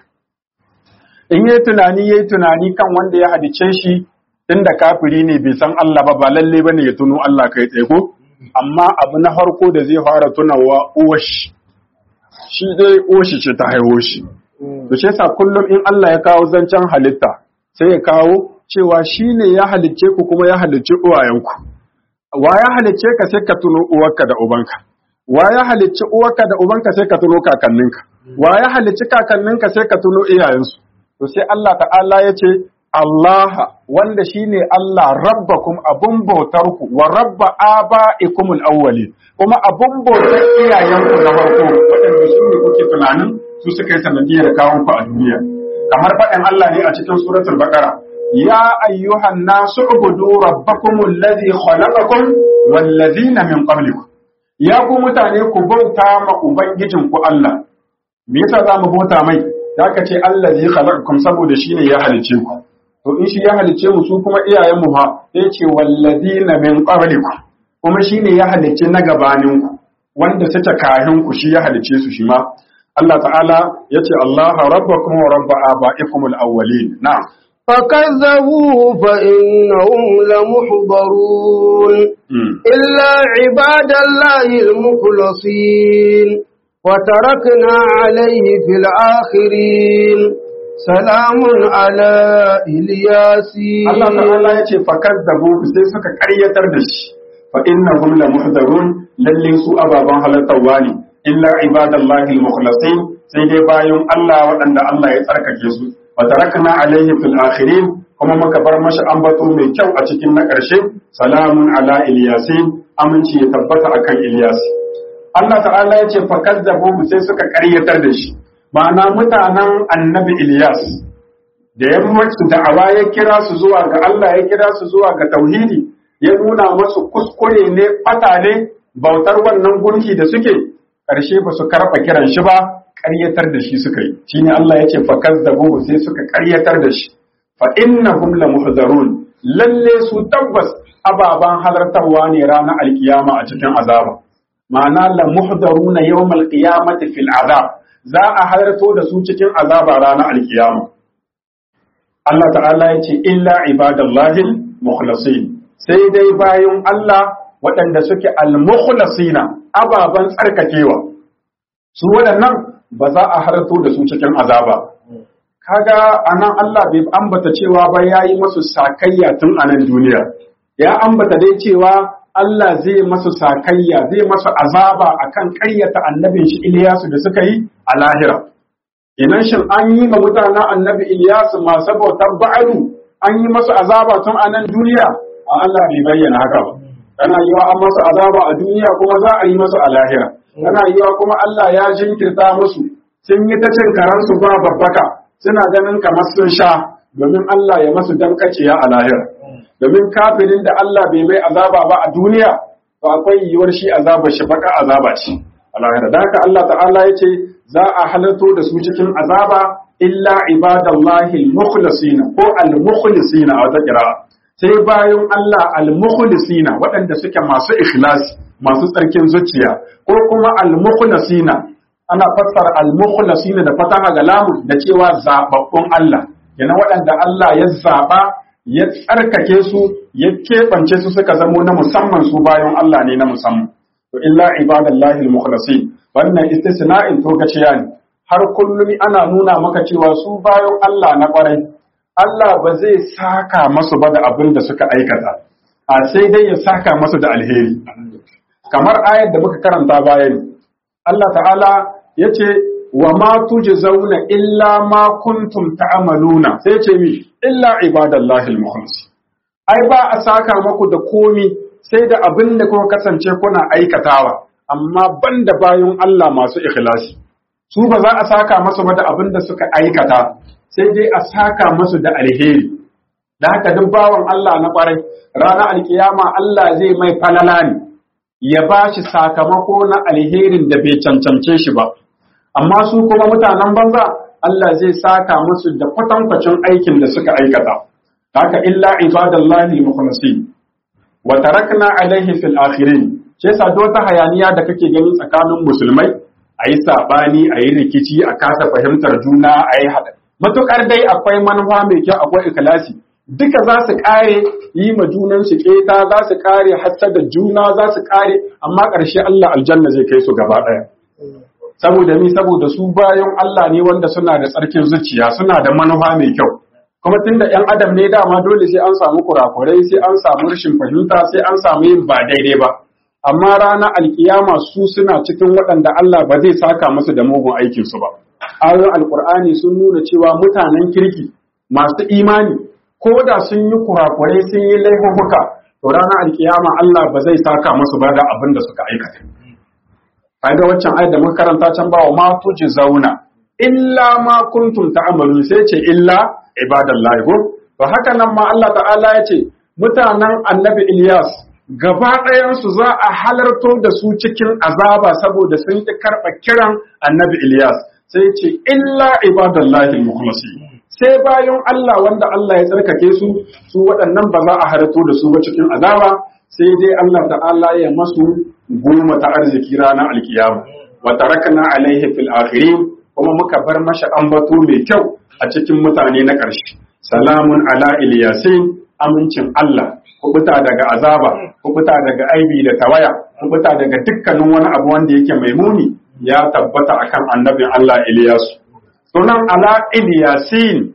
Speaker 3: in yayi tunani kan wanda ya halice shi inda kafiri ne bai san Allah ba ba lalle bane ya tuno Allah kai tsaye ko amma abu na farko da zai fara tunawa uwashi shi dai uwashi ce ta haihu shi to shi yasa kullum in Allah ya kawo zancen halitta sai ya kawo cewa shine ya halicce ku kuma ya halicci uwayenku wa ya halicce ka sai ka tuno uwarka da ubanka wa ya halicci uwarka da ubanka sai ka tuno kakanninka wa ya halicci kakanninka sai ka tuno iyayensu to sai Allah ta'ala ya ce Allah wanda shine Allah rabbakum abun bautarku wa rabba aba'ikumul awwali kuma abun bautar iyayenku na farko waɗanda su ne kuke tunanin su suka yi sanadiyar kawon ku a duniya kamar faɗin Allah ne a cikin suratul baqara ya ayyuhan nasu ubudu rabbakumul ladhi khalaqakum wal ladhina min qablikum ya ku mutane ku bauta ma ubangijinku Allah me yasa za mu bauta mai da aka ce allazi khalaqakum saboda shine ya halice ku to in shi ya halice mu su kuma iyayen mu fa sai ce walladina min qablikum kuma shine ya halice na gabanin ku wanda suke kahin ku shi ya halice su shi ma Allah ta'ala yace Allah rabbakum wa rabb abaikumul awwalin na'am
Speaker 2: فكذبوا فإنهم لمحضرون إلا عباد الله المخلصين وتركنا عليه في الآخرين سلام على إلياسين
Speaker 3: الله تعالى يقول فكذبوا بسيسك كرية تردش فإنهم لمحضرون للنسوا أبابا هلتواني إلا عباد الله المخلصين سيدي بايوم الله وأن الله يترك يسوع وتركنا عليه في الآخرين kuma muka bar mashi ambato mai kyau a cikin na ƙarshe salamun ala Iliyasin aminci ya tabbata akan Ilyas Allah ta'ala ya ce fakazzabu sai suka ƙaryatar da shi ma'ana mutanen annabi Ilyas da ya mutu da'awa ya kira su zuwa ga Allah ya kira su zuwa ga tauhidi ya nuna masu kuskure ne fata ne bautar wannan gunki da suke ƙarshe ba su karɓa kiran shi ba ƙaryatar da shi suka yi shine Allah ya ce fakazzabu sai suka ƙaryatar da shi fa innahum lamuhzarun lalle su tabbas ababan halartarwa ne ranar alkiyama a cikin azaba ma'ana lamuhzaruna yawmal qiyamati fil azab za a halarto da su cikin azaba ranar alkiyama. Allah ta'ala ya ce illa ibadallahi mukhlasin, sai dai bayan Allah waɗanda suke al-mukhlasina ababan tsarkakewa, su waɗannan ba za a halarto da su cikin azaba. Kaga anan Allah bai ambata cewa ba yayi masu sakayya tun a nan duniya, ya ambata dai cewa Allah zai masu sakayya, zai masu azaba akan ƙaryata annabin shi Iliyasu da suka yi a lahira. Inan shin an yi ma mutanen annabi Iliyasu masu bautar ba'alu an yi masu azaba tun a nan duniya? A Allah bai bayyana haka ba. Kana yiwa an masu azaba a duniya kuma za a yi masu a lahira. Kana yiwa kuma Allah ya jinkirta musu, sun yi ta cin karansu ba babbaka, suna ganin kamar sun sha domin Allah ya masu dankaciya a lahira. Domin kafirin da Allah bai mai azaba ba a duniya, to akwai yiwuwar shi azaba shi baka azaba ce a lahira. Da haka Allah ta'ala ya ce za a halarto da su cikin azaba illa ibadallahi al-mukhlasina ko al-mukhlisina a wata kira. Sai bayan Allah al-mukhlisina waɗanda suke masu ikhlasi, masu tsarkin zuciya, ko kuma al-mukhlasina ana fassara al-mukhlasina da fataha ga lamu da cewa zababbun Allah, yana waɗanda Allah ya zaba ya tsarkake su ya keɓance su suka zamo na musamman, su bayan Allah ne na musamman. To illa ibadallahi al-mukhlasin, wannan istisna'in togaciya ne, har kullum ana nuna maka cewa su bayan Allah na ƙwarai Allah ba zai saka masu ba da abin da suka aikata, a sai dai ya saka masu da alheri. Kamar ayar da muka karanta bayan, Allah ta'ala ya ce, wa ma tujzauna illa ma kuntum ta'maluna, sai ce mi illa ibadallahi al-mukhlasin. Ai ba a saka maku da komi sai da abin da kuka kasance kuna aikatawa, amma banda bayan Allah masu ikhlasi. Su ba za a saka masu ba da abin da suka aikata, sai dai a saka masu da alheri. Da haka duk bawan Allah na ƙwarai, ranar alkiyama Allah zai mai falala ne, ya ba shi sakamako na alherin da bai cancance shi ba. Amma su kuma mutanen banza, Allah zai saka musu da kwatankwacin aikin da suka aikata. Da haka illa ibadallahi mukhlasin wa tarakna alaihi fil akhirin. Sai sa wata hayaniya da kake gani tsakanin musulmai, ayi sabani, ayi rikici, a kasa fahimtar juna, ayi hada. Matukar dai akwai manufa mai kyau, akwai ikhlasi, duka za su kare yi ma junan su keta, za su kare hassada juna, za su kare, amma ƙarshe Allah aljanna zai kai su gaba ɗaya. Saboda su bayan Allah ne wanda suna da tsarkin zuciya, suna da manufa mai kyau. Kuma tunda ‘yan adam ne dama dole sai an samu kurakurai, sai an samu rashin fahimta, sai an samu yin ba daidai ba. Amma ranar alkiyama su suna cikin waɗanda Allah ba zai saka musu da mugun aikinsu ba. Ayoyin Alƙur'ani sun nuna cewa mutanen kirki masu imani ko da sun yi kurakurai sun yi laifuka, to ranar alkiyama Allah ba zai saka musu ba da abin da suka aikata. Kaga waccan ayat da muka karanta can ba wa ma zauna illa ma kuntum ta'malun, sai ce illa ibadallahi ko. To haka nan ma Allah ta'ala ya ce mutanen Annabi Ilyas gaba ɗayansu za a halarto da su cikin azaba saboda sun ƙi karɓa kiran Annabi Ilyas. Sai ce illa ibadallahi al-mukhlasin, sai bayan Allah wanda Allah ya tsarkake su, su waɗannan ba za a halarto da su ba cikin azaba, sai dai Allah ta'ala ya masu goma ta arziki ranar alkiyama. Wa tarakna alaihi fil akhirin, kuma muka bar masa ambato mai kyau a cikin mutane na ƙarshe. Salamun ala Ilyasin, amincin Allah, kubuta daga azaba, kubuta daga aibi da tawaya, kubuta daga dukkanin wani abu wanda yake mai muni, ya tabbata akan annabin Allah Ilyasu. Sunan ala Ilyasin,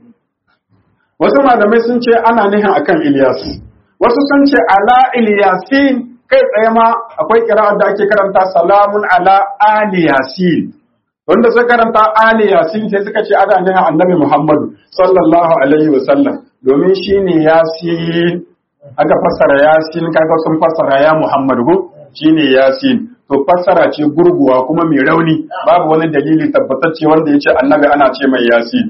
Speaker 3: wasu malamai sun ce ana nihin akan Ilyas, wasu sun ce ala Ilyasin, kai tsaye ma akwai kira'ar da ake karanta salamun ala Ali Yasin. Wanda suka karanta Ali Yasin sai suka ce ana nihin annabi Muhammadu sallallahu alaihi wa sallam, domin shine Yasin. Aka fassara Yasin, kaga sun fassara ya Muhammadu shine Yasin. To fassara ce gurguwa kuma mai rauni, babu wani dalili tabbatacce wanda ya ce annabi ana ce mai Yasin.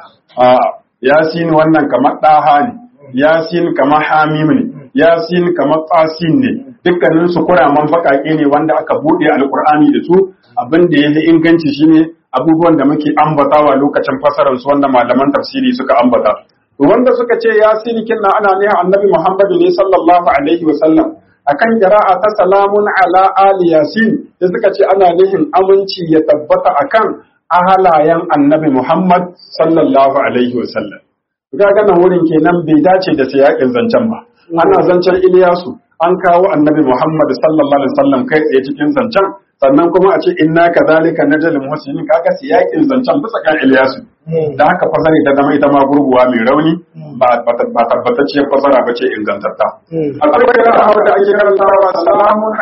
Speaker 3: Yasin wannan kamar ɗaha ne, Yasin kamar Hamim ne, Yasin kamar Tasin ne, dukkanin su kuraman baƙaƙe ne wanda aka buɗe alƙur'ani da su. Abin da ya fi inganci shine abubuwan da muke ambatawa lokacin fassarar su wanda malaman tafsiri suka ambata. To wanda suka ce Yasin kinna ana ne annabi Muhammadu ne sallallahu alaihi wa sallam, akan qira'a ta salamun ala ali Yasin, sai suka ce ana nihin aminci ya tabbata akan ahalayen annabi Muhammad sallallahu alaihi wasallam. Ga nan wurin kenan bai dace da siyakin zancen ba. Ana zancen Iliyasu an kawo annabi Muhammad sallallahu alaihi wasallam kai tsaye cikin zancen, sannan kuma a ce inna kadhalika najzil muhsinin, kaga siyakin zancen bisa kan Iliyasu. Da haka fasara ta zama ita ma gurguwa mai rauni, ba tabbatacciyar fasara ba ce ingantatta. Akwai kira da ake karantawa salamun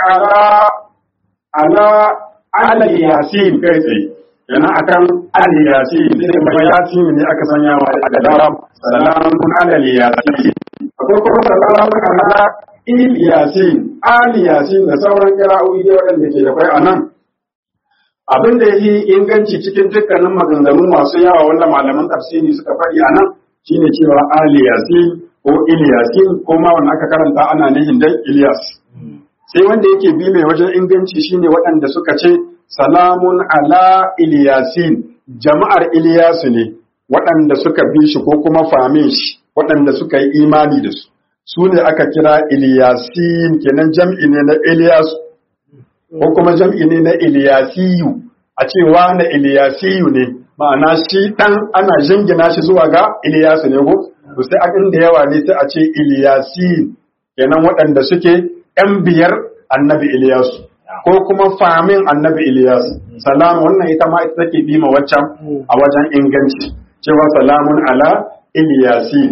Speaker 3: ala yasin kai tsaye. Yana akan al-yasin, sai kuma yasin ne aka sanya wa al-daram, salamun ala yasin. Akwai kuma salamun ala il-yasin, al-yasin da sauran kira'o'i waɗanda ke da kai a nan. Abin da yi inganci cikin dukkanin maganganu masu yawa wanda malaman tafsiri suka faɗi a nan shine cewa al-yasin ko il-yasin ko ma wanda aka karanta ana nihin dai Ilyas. Sai wanda yake bi mai wajen inganci shine waɗanda suka ce salamun ala Ilyasin, jama'ar Ilyasu ne waɗanda suka bi shi ko kuma famin shi waɗanda suka yi imani da su. Su ne aka kira Ilyasin, kenan jam'i ne na Ilyasu ko kuma jam'i ne na Ilyasiyu, a ce na Ilyasiyu ne, ma'ana shi ɗan ana jingina shi zuwa ga Ilyasu ne ko? To sai abin da yawa ne sai a ce Ilyasin, kenan waɗanda suke ‘yan biyar annabi Ilyasu. Ko kuma famin annabi Ilyas. Salamu wannan ita ma ita take bima waccan a wajen inganci cewa salamun ala Ilyasin.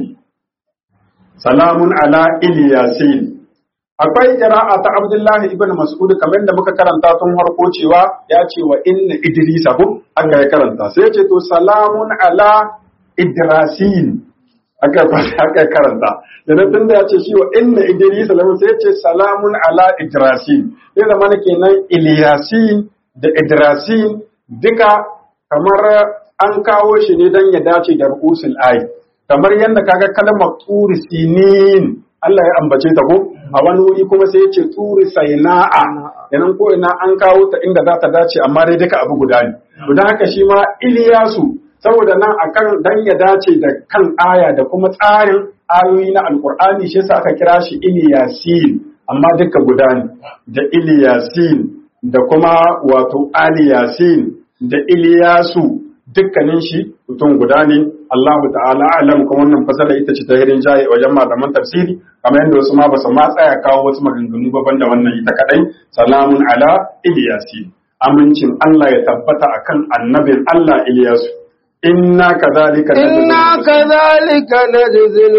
Speaker 3: Salamun ala Ilyasin. Akwai qira'a ta Abdullahi ibn Mas'ud kamar da muka karanta tun farko cewa ya ce wa inna Idrisa ko aka ya karanta. Sai ya ce to salamun ala Idrasin. Aka karanta. Idan tunda ya ce shi wa inna Idrisa lahu sai ya ce salamun ala Idrasin. Sai zama kenan Ilyasin da Idrasin duka kamar an kawo shi ne don ya dace da ru'usul ayi. Kamar yadda kaga kalmar turi sinin Allah ya ambace ta ko a wani wuri kuma sai ya ce turi saina'a, yanan ko ina an kawo ta inda za ta dace amma dai duka abu guda ne. Don haka shi ma Ilyasu saboda nan akan dan ya dace da kan aya da kuma tsarin ayoyi na Alkur'ani shi yasa aka kira shi Ilyasin, amma duka guda ne da Ilyasin da kuma wato Aliyasin da Ilyasu dukkanin shi mutum guda ne. Allah ta'ala alam, kuma wannan fasala ita ce ta hirin jaye wajen malaman tafsiri, kamar yadda wasu ma ba su ma tsaya kawo wasu maganganu ba banda wannan ita kadai. Salamun ala Ilyasin, amincin Allah ya tabbata akan annabin Allah Ilyasu. Inna kadhalika najzil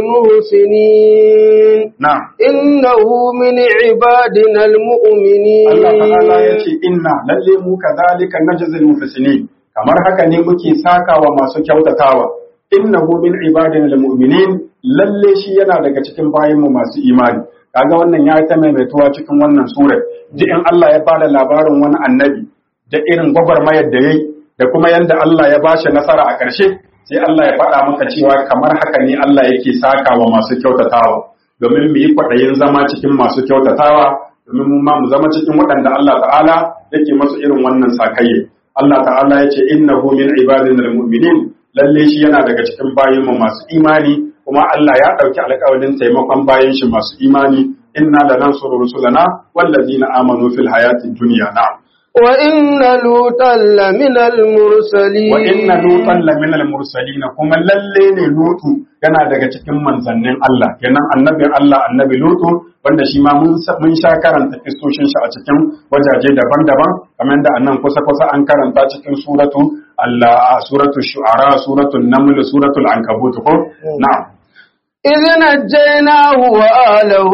Speaker 3: muhsinin. Na'am. Innahu min ibadina almu'minin. Allah ta'ala yace inna lalle mu kadhalika najzil muhsinin. Kamar haka ne muke sakawa masu kyautatawa. Innahu min ibadina almu'minin, lalle shi yana daga cikin bayinmu masu imani. Kaga wannan ya ta maimaituwa cikin wannan surar. Duk in Allah ya bada labarin wani annabi da irin gwagwarmayar da yayi da kuma yanda Allah ya bashi nasara a ƙarshe, sai Allah ya faɗa maka cewa kamar haka ne Allah yake sakawa masu kyautatawa, domin mu yi kwaɗayin zama cikin masu kyautatawa, domin mu ma mu zama cikin waɗanda Allah ta'ala yake masu irin wannan sakayye. Allah ta'ala ya ce innahu min ibadina almu'minin, lalle shi yana daga cikin bayinmu masu imani, kuma Allah ya ɗauki alƙawarin taimakon bayan shi masu imani. Inna lanansuru rusulana wallazina amanu fil hayatid dunya. Na'am.
Speaker 2: Wa inna lutan laminal mursalin.
Speaker 3: Wa inna lutan laminal mursalin, kuma lalle ne Lutu yana daga cikin manzannin Allah, kenan annabin Allah annabi Lutu, wanda shi ma mun sha karanta kistoshin shi a cikin wajaje daban-daban, kamar da annan kusa-kusa an karanta cikin suratul Shu'ara, suratul Naml, suratul Ankabut ko? Na'am.
Speaker 2: إذ نجيناه وأهله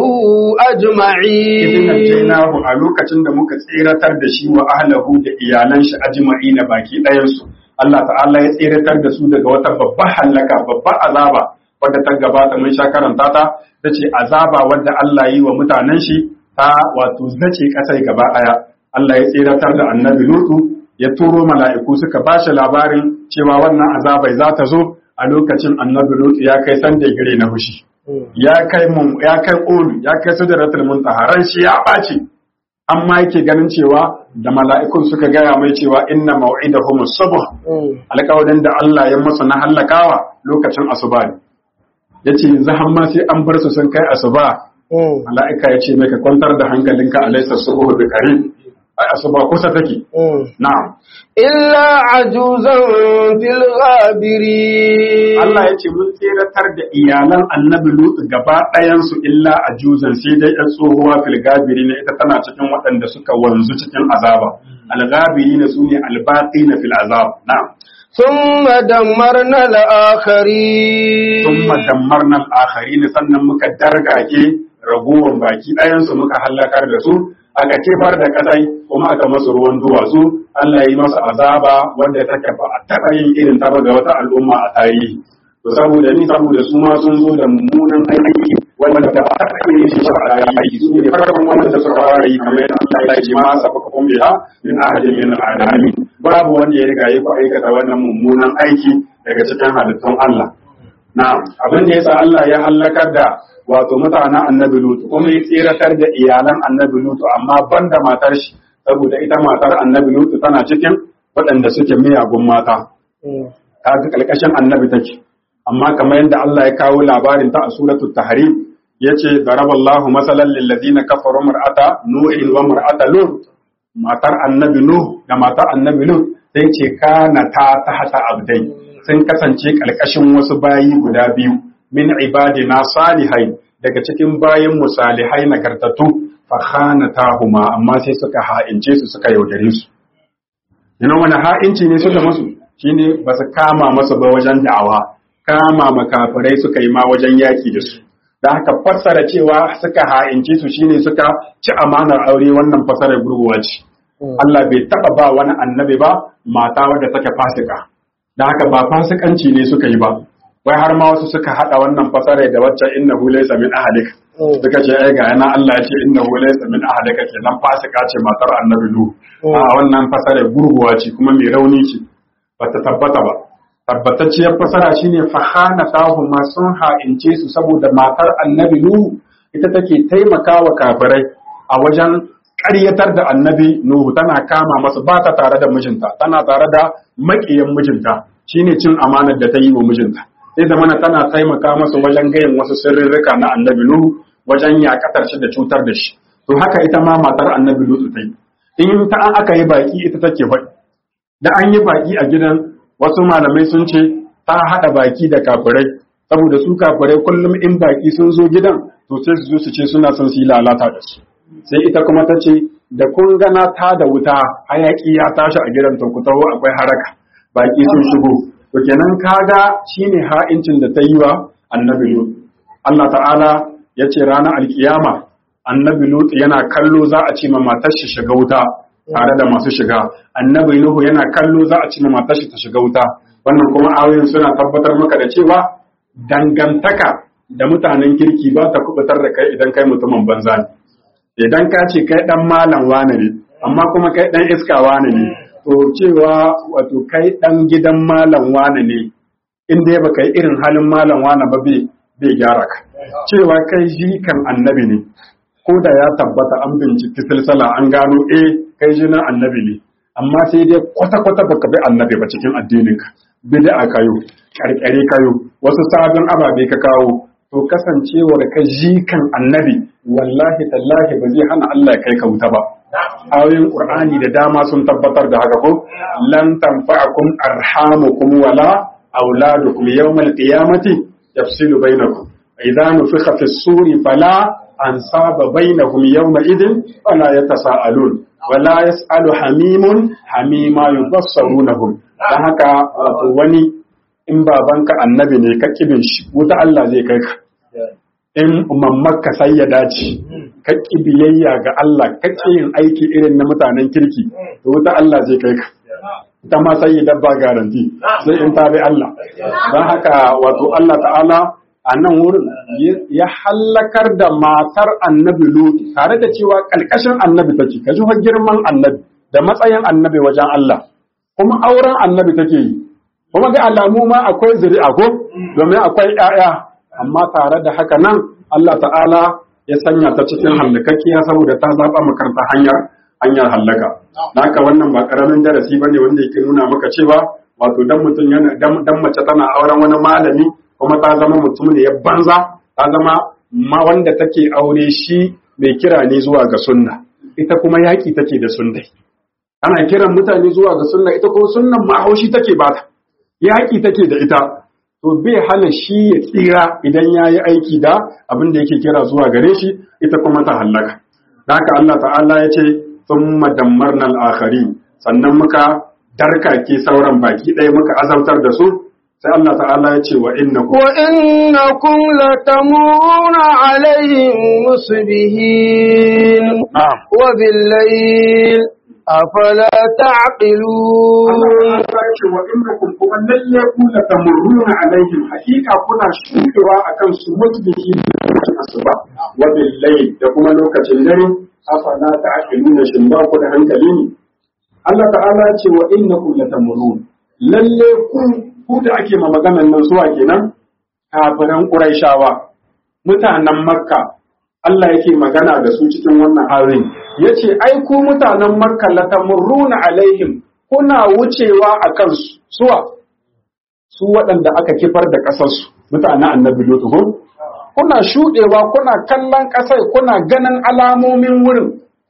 Speaker 2: أجمعين.
Speaker 3: إذ نجيناه a lokacin da muka tsiratar da shi wa ahlahu da iyalan shi ajma'ina baki ɗayan su. Allah ta'ala ya tsiratar da su daga wata babbar halaka, babbar azaba wadda ta gabata mun sha karanta ta, tace azaba wadda Allah yi wa mutanen shi ta wato zace kasai gaba ɗaya. Allah ya tsiratar da annabi Lutu, ya turo mala'iku suka bashi labarin cewa wannan azabai za ta zo. A lokacin annabi Lut ya kai sanda gire na fushi, ya kai ƙolu, ya kai sidratul muntaha, ran shi ya ɓaci, amma yake ganin cewa da mala'ikun suka gaya mai cewa inna mau'idahum as-subh, alƙawarin da Allah ya masa na hallakawa lokacin asuba ne. Yace yanzu har ma sai an bar su sun kai asuba. Mala'ika ya ce mai ka kwantar da hankalinka alaysa subhu bi qarib, ai asuba kusa take na'am
Speaker 2: illa ajuzan fil ghabirin
Speaker 3: Allah ya ce mun tseratar da iyalan annabi Lut gaba ɗayansu illa ajuzan sai dai ɗan tsohuwa fil gabirin ita tana cikin waɗanda suka wanzu cikin azaba al-gabirin sune al-baqina fil azab na'am
Speaker 2: ثم دمرنا الآخرين
Speaker 3: ثم دمرنا الآخرين sannan muka dargage ragowar baki ɗayansu muka halakar da su aka kefar da kasai kuma aka masu ruwan duwatsu Allah yi masa azaba wanda take ba a taɓa yin irin ta ga wata al'umma a tarihi to saboda su ma sun zo da mummunan aiki wanda ba a taɓa yin shi a tarihi su ne farkon wanda suka fara yi kamar yadda Allah ya ce ma sabaka kun biha min ahadin min alamin babu wanda ya riga ya ku aikata wannan mummunan aiki daga cikin halittun Allah na'am abin da yasa Allah ya halakar da wato mutanen annabi Lutu kuma ya tsiratar da iyalan annabi Lutu amma banda matar shi saboda ita matar annabi Lutu tana cikin waɗanda suke miyagun mata ta ji kalkashin annabi take amma kamar yadda Allah ya kawo labarin ta a suratul tahrim yace daraballahu masalan lil ladina kafaru mar'ata nuhin wa mar'ata lut matar annabi nuh da matar annabi lut sai ce kana ta tahta abdai sun kasance kalkashin wasu bayi guda biyu min ibadina salihai daga cikin bayan mu salihai nagartatu fa khanatahuma amma sai suka ha'ince su suka yaudare su yana wani ha'inci ne suka masu shine ba su kama masa ba wajen da'awa kama makafirai suka yi ma wajen yaki da su da haka fassara cewa suka ha'ince su shine suka ci amanar aure wannan fassarar gurguwa ce Allah bai taba ba wani annabi ba mata wadda take fasika da haka ba fasikanci ne suka yi ba wai har ma wasu suka hada wannan fasara da wacce innahu laysa min ahlik suka ce ai ga yana Allah ya ce innahu laysa min ahlika kenan fasika ce matar annabi lu a wannan fasara gurguwa ce kuma mai rauni ce bata tabbata ba tabbatacciyar fasara shine fahanatahu ma sun ha'ince su saboda matar annabi lu ita take taimakawa kafirai a wajen ƙaryatar da annabi nuhu tana kama masa ba ta tare da mijinta tana tare da maƙiyan mijinta shine cin amanar da ta yi wa mijinta sai da mana tana taimaka masa wajen gayin wasu sirrika na annabi Nuhu wajen yakatar shi da cutar da shi to haka ita ma matar annabi Lutu ta yi in ta an aka yi baki ita take faɗi da an yi baki a gidan wasu malamai sun ce ta haɗa baki da kafirai saboda su kafirai kullum in baki sun zo gidan to sai su zo su ce suna son su yi lalata da su sai ita kuma ta ce da kun gana ta da wuta hayaki ya tashi a gidan to ku taho akwai haraka baki sun shigo to kenan kaga shine ha'incin da ta yi wa annabi Lut Allah ta'ala ya ce ranar alkiyama annabi Lut yana kallo za a ce ma matar shi shiga wuta tare da masu shiga annabi Nuhu yana kallo za a ce ma matar shi ta shiga wuta wannan kuma ayoyin suna tabbatar maka da cewa dangantaka da mutanen kirki ba ta kubutar da kai idan kai mutumin banza ne idan ka ce kai dan malam wane ne amma kuma kai dan iska wane ne to cewa wato kai dan gidan malam wane ne in dai baka yi irin halin malam wane ba bai gyara ka cewa kai jikan annabi ne ko da ya tabbata an binciki silsala an gano kai jinin annabi ne amma sai dai kwata-kwata baka bi annabi ba cikin addininka bid'a kayo karkare kayo wasu sabon ababe ka kawo to kasancewar ka jikan annabi wallahi tallahi ba zai hana Allah ya kai ka wuta ba ayoyin qur'ani da dama sun tabbatar da haka ko lan tanfa'akum arhamukum wala auladukum yawmal qiyamati yafsilu bainakum idza nufikha fi suri fala ansaba bainahum yawma idin wala yatasaalun wala yasalu hamimun hamima yubassarunahum dan haka wani in babanka annabi ne ka kibin shi wuta Allah zai kai ka in mammarka sayyada ce ka biyayya ga Allah ka yin aiki irin na mutanen kirki to wuta Allah zai kai ka ita ma sayyada ba garanti sai in tabi Allah dan haka wato Allah ta'ala a nan wurin ya hallakar da matar annabi Lut tare da cewa kalkashin annabi take ka ji girman annabi da matsayin annabi wajen Allah kuma auren annabi take yi kuma ga alamu ma akwai zuri'a ko domin akwai ƴaƴa amma tare da haka nan Allah ta'ala ya sanya ta cikin hallakakkiya saboda ta zaba makarta hanyar hallaka haka wannan ba karamin darasi bane wanda yake nuna maka cewa wato dan mutum yana dan mace tana auren wani malami kuma ta zama mutum ne ya banza ta zama ma wanda take aure shi mai kira ne zuwa ga sunna ita kuma yaƙi take da sunnai. Ana kiran mutane zuwa ga sunna, ita kuma sunnan ma haushi take bata, yaƙi take da ita. To bai hana shi ya tsira idan ya yi aiki da abin da yake kira zuwa gare shi, ita kuma ta hallaka. Da haka Allah ta'ala ya ce, thumma dammarna al-akharin, sannan muka darkake sauran baki ɗaya muka azabtar da su. Sai Allah ta'ala ya ce wa
Speaker 2: innakum latamuruna alaihim musbihin wa bil-layl afala ta'qilun.
Speaker 3: Allah ya ce wa innakum kuma lalle ku latamuruna alaihim, hakika kuna shudewa akan su musbihin lokacin asuba wa bil-layl da kuma lokacin dare, afala ta'qilun, shin ba ku da hankali ne? Allah ta'ala ya ce wa innakum latamurun, lalle ku da ake ma maganan nan zuwa kenan kafiran Qurayshawa, mutanen Makka, Allah yake magana da su cikin wannan halin. Yace ai ku mutanen Makka latamurruna alaihim, kuna wucewa akan su waɗanda aka kifar da ƙasar su, mutanen Annabi Lut, kuna shudewa, kuna kallon ƙasar, kuna ganin alamomin wurin.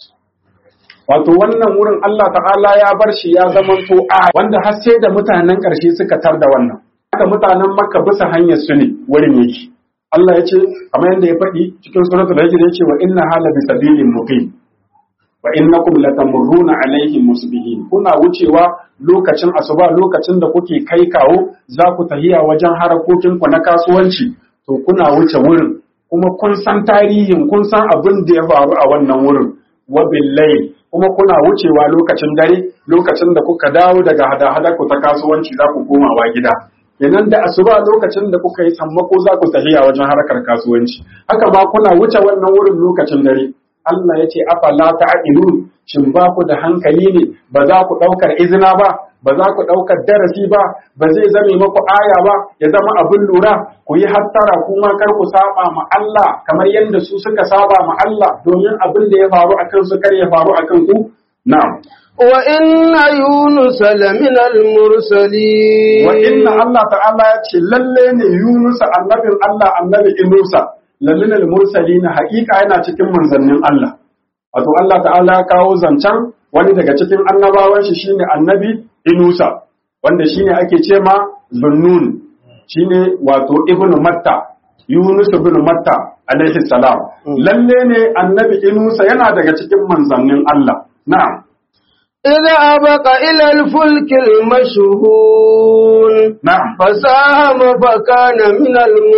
Speaker 3: Wato wannan wurin Allah ta'ala ya bar shi ya zamanto wanda har sai da mutanen ƙarshe suka tar da wannan. Haka mutanen Makka bisa hanyar su ne wurin yake. Allah ya ce kamar yadda ya faɗi cikin suratul Hijr, ya ce wa inna hala bi sabilin muqim wa innakum latamurruna alaihim musbihin. Kuna wucewa lokacin asuba, lokacin da kuke kai kawo za ku tahiya wajen harakokin ku na kasuwanci, to kuna wuce wurin kuma kun san tarihin, kun san abin da ya faru a wannan wurin. Wa bil-layl, kuma kuna wucewa lokacin dare, lokacin da kuka dawo daga hada-hada ku ta kasuwanci za ku komawa gida. Kenan da asuba lokacin da kuka yi sammako za ku tafiya wajen harkar kasuwanci. Haka ma kuna wuce wannan wurin lokacin dare. Allah ya ce afala ta'qilun, shin ba ku da hankali ne, ba za ku ɗaukar izina ba, ba za ku ɗaukar darasi ba, ba zai zame maku aya ba, ya zama abin lura, ku yi hattara kuma kar ku saba ma Allah kamar yadda su suka saba ma Allah, domin abin da ya faru akan su kar ya faru akan ku. Na'am.
Speaker 2: Wa inna Yunus lamina al-mursalin.
Speaker 3: Wa inna Allah ta'ala ya ce lalle ne Yunus annabin Allah, annabi Inusa, lamina al-mursalin, haƙiƙa yana cikin manzannin Allah. Wato Allah ta'ala ya kawo zancen wani daga cikin annabawan shi shine annabi Inusa, wanda shine ake ce ma Zunnun, shine wato ibnu Matta, Yunus ibn Matta alaihi salam. Lalle ne annabi Inusa yana daga cikin manzannin Allah. Na'am.
Speaker 2: إذا أبق إلى الفلك المشهون
Speaker 3: نعم
Speaker 2: فساهم فكان من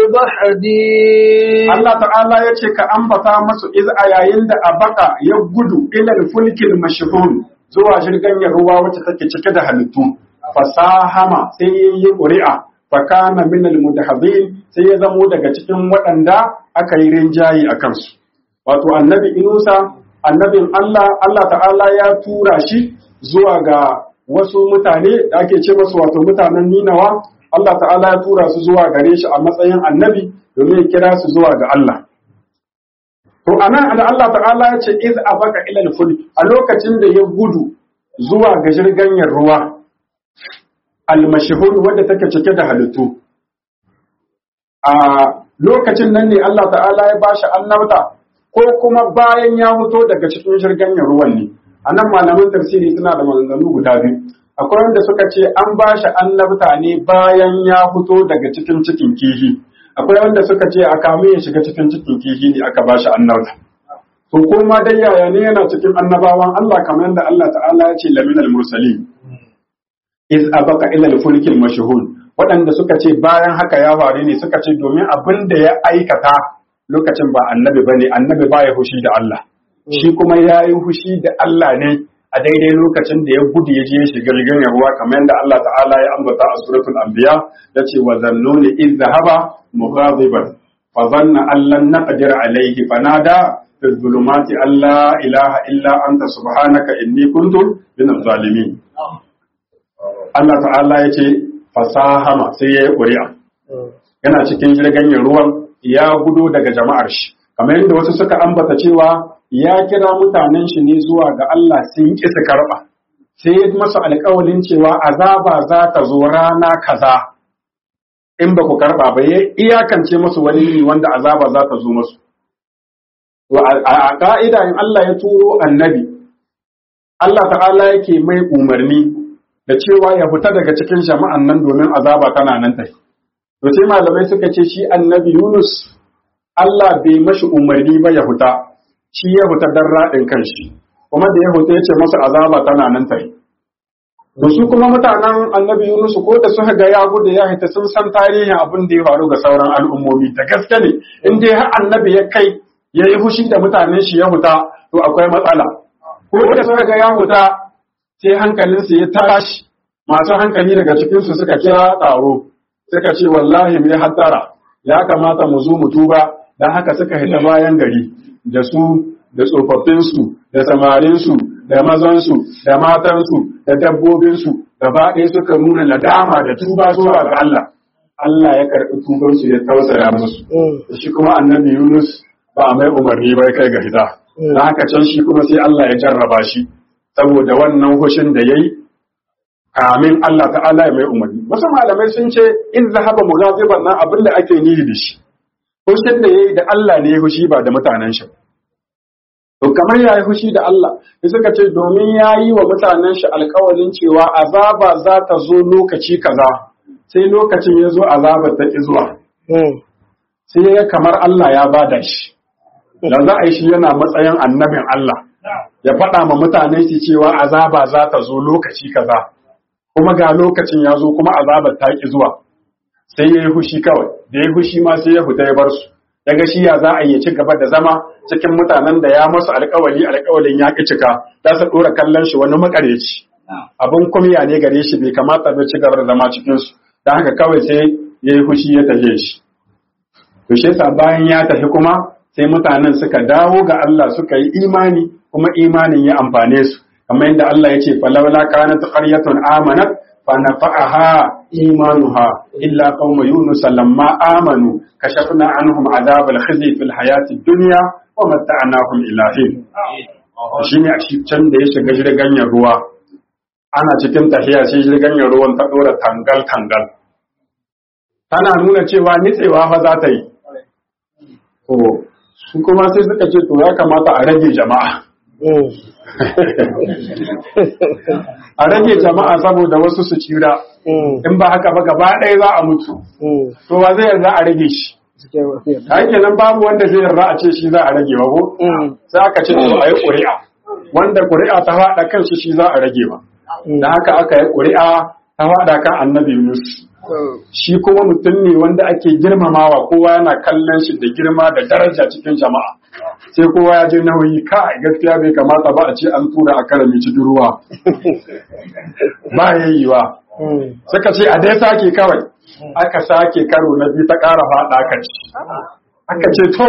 Speaker 2: المضحدين.
Speaker 3: Allah ta'ala ya ce ka ambata masu iz a yayin da abaka ya gudu ilal fulkil mashhun zuwa jirgin ruwa wacce take cike da halittu, fasahama sai yayi ƙuri'a, fakana min almudahhidin sai ya zamo daga cikin waɗanda aka yi rinjayi a kansu. Wato annabi Inusa, annabin Allah, Allah ta'ala ya tura shi zuwa ga wasu mutane da ake ce masu wato mutanen Ninawa. Allah ta'ala ya tura su zuwa gare shi a matsayin annabi domin ya kira su zuwa ga Allah. To anan da Allah ta'ala ya ce iz abaka ila al-fulk, a lokacin da ya gudu zuwa ga jirgin ruwa al-mashhur wanda take cike da halittu, a lokacin nan ne Allah ta'ala ya bashi annabta, ko kuma bayan ya fito daga cikin jirgin ruwan ne. Anan malaman tafsiri suna da maganganu guda biyu. Akwai wanda suka ce an bashi annabta ne bayan ya fito daga cikin kihi. Akwai wanda suka ce a kamun ya shiga cikin kihi ne aka bashi annabta. To kuma dai yaya ne yana cikin annabawan Allah, kamar yadda Allah ta'ala ya ce laminal mursalin. Iz abaka ila al-fulkil mashhun. Waɗanda suka ce bayan haka ya faru ne, suka ce domin abin da ya aikata lokacin ba annabi bane, annabi baya hushi da Allah. Shi kuma ya yi hushi da Allah ne a daidai lokacin da ya gudu ya je shiga jirgin ruwa, kamar yadda Allah ta'ala ya ambata a suratul anbiya, da ce wa zannuni iz zahaba mughadiban fa zanna an lan naqdir alayhi fanada fi dhulumati alla ilaha illa anta subhanaka inni kuntu minaz zalimin. Allah ta'ala ya ce fasahama sai ya yi ƙuri'a, yana cikin jirgin ruwan ya gudo daga jama'ar shi, kamar yadda wasu suka ambata cewa ya kira mutanen shi ne zuwa ga Allah sun ƙi su karɓa, sai masu alƙawalin cewa azaba za ta zo rana kaza in ba ku karɓa ba, ya iyakance masu wani wanda azaba za ta zo masu. To a ka'ida in Allah ya turo annabi, Allah ta'ala yake mai umarni da cewa ya fita daga cikin jama'an nan domin azaba tana nan tafi. To sai malamai suka ce shi annabi Yunus Allah bai mashi umarni ba ya fita, shi ya fita dan raɗin kanshi, kuma da ya fita ya ce masa azaba tana nan tafi. To su kuma mutanen annabi Yunus ko da suka ga ya gudu ya hita sun san tarihin abin da ya faru ga sauran al'ummomi, da gaske ne in dai har annabi ya kai ya yi fushi da mutanen shi ya huta to akwai matsala. Ko da suka ga ya huta sai hankalinsu ya tashi, masu hankali daga cikinsu suka kira taro suka ce wallahi mai hattara ya kamata mu zo mu tuba, don haka suka hita bayan gari da su da tsofaffinsu da samarinsu da mazansu da matansu da dabbobinsu gaba ɗaya suka nuna nadama da tuba zuwa ga Allah. Allah ya karɓi tubansu ya tausaya musu. Shi kuma annabi Yunus ba a mai umarni ba kai ga hita. Na haka can shi kuma sai Allah ya jarraba shi saboda wannan hushin da yayi kamin Allah ta'ala ya mai umarni. Wasu malamai sun ce in zahaba mugaziban nan abin da ake nihi da shi. Hushin da yayi da Allah ne ya hushi ba da mutanen shi. To kamar yayi hushi da Allah, sai suka ce domin yayi wa mutanen shi alƙawarin cewa azaba za ta zo lokaci kaza, sai lokacin ya zo azabar ta ki zuwa. Sai ya kamar Allah ya bada shi. Da za a yi shi yana matsayin annabin Allah, ya faɗa ma mutane shi cewa azaba za ta zo lokaci kaza, kuma ga lokacin ya zo kuma azabar ta ki zuwa. Sai ya yi hushi kawai, da ya hushi ma sai ya fita ya bar su. Daga shi ya za a yi ci gaba da zama cikin mutanen da ya masu alƙawalin ya ƙi cika, za su ɗora kallon shi wani makareci. Abin kumya ne gare shi bai kamata bai ci gaba da zama cikinsu, don haka kawai sai ya yi hushi ya tafiye shi. To shi yasa bayan ya tafi kuma sai mutanen suka dawo ga Allah suka yi imani, kuma imanin ya amfane su. Kamar yadda Allah ya ce, falawla kanat qaryatun amanat fa nafa'aha imanuha illa qauma yunus lamma amanu kashafna anhum adhab al-khizy fil hayati dunya wa mata'nahum ila hin. Shine a can da ya shiga jirgin ruwa, ana cikin tahiya sai jirgin ruwan ta dora tangal tana nuna cewa nitsewa fa za ta yi. To su kuma sai suka ce to ya kamata a rage jama'a. A rage jama'a saboda wasu su tsira, in ba haka ba gaba ɗaya za a mutu. To ba zai yarda a rage shi. Hake nan babu wanda zai yarda a ce shi za a rage ba ko? Sai aka ce to a yi ƙuri'a. Wanda ƙuri'a ta faɗa kan shi za a rage ba. Da haka aka yi ƙuri'a ta faɗa kan annabi Yunus. Shi kuma mutum ne wanda ake girmamawa, kowa yana kallon shi da girma da daraja cikin jama'a. Sai kowa ya je nauyi ka gaskiya bai kamata ba a ce an tura a karami cikin ruwa. Ba yayiwa. Suka ce a dai sake kawai. Aka sake karo na biyu ta ƙara faɗa aka ce. Aka ce to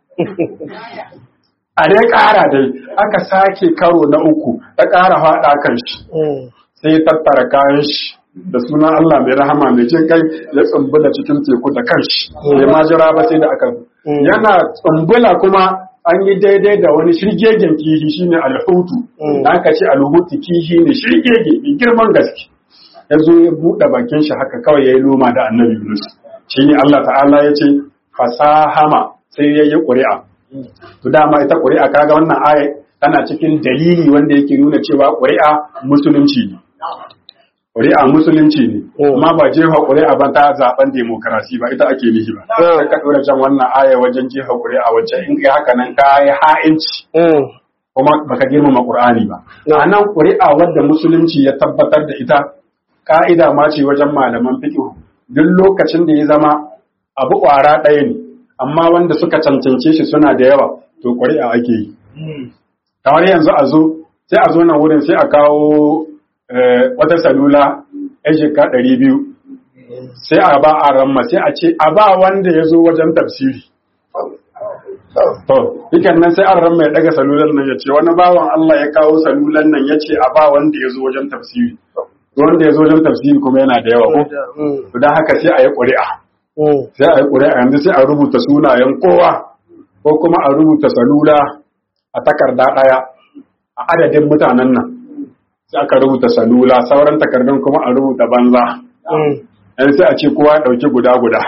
Speaker 3: a dai ƙara dai aka sake karo na uku ta ƙara faɗa kan shi. Sai ya tattara kayan shi da sunan Allah mai rahama mai jin kai ya tsumbula cikin teku da kanshi. Bai ma jira ba sai da aka yana tsumbula kuma an yi daidai da wani shirgegen kihi shine alhutu. Da aka ce alhutu kihi ne shirgege mai girman gaske. Ya zo ya buɗe bakin shi haka kawai ya yi loma da annabi Yunus. Shine Allah ta'ala ya ce fasahama sai ya yi ƙuri'a. To dama ita ƙuri'a kaga wannan aya tana cikin dalili wanda yake nuna cewa ƙuri'a musulunci ne. Ƙuri'a musulunci ne, amma ba jefa ƙuri'a ba ta zaben demokarasi ba ita ake nihi ba. Sai ka ɗora can wannan aya wajen jefa ƙuri'a wacce in kai haka nan ka yi ha'inci, kuma baka girmama Ƙur'ani ba. A nan ƙuri'a wadda musulunci ya tabbatar da ita, ƙa'ida ma ce wajen malaman fiqh. Duk lokacin da ya zama abu ƙwara ɗaya ne, amma wanda suka cancance shi suna da yawa, to ƙuri'a ake yi. Kamar yanzu sai a zo nan wurin sai a kawo wata salula ya shika 200 sai a ba a ramma sai a ce a ba wanda ya zo wajen tafsiri. To, ikan nan sai an ramma ya daga salulan nan ya ce wani bawan Allah ya kawo salulan nan ya ce a ba wanda ya zo wajen tafsiri. Wanda ya zo wajen tafsiri kuma yana da yawa ko? Don haka sai a yi ƙuri'a. Sai a yi ƙuri'a yanzu sai a rubuta sunayen kowa ko kuma a rubuta salula a takarda ɗaya a adadin mutanen nan. Sai aka rubuta salula sauran takardun kuma a rubuta banza. Yan sai a ce kowa ɗauki guda.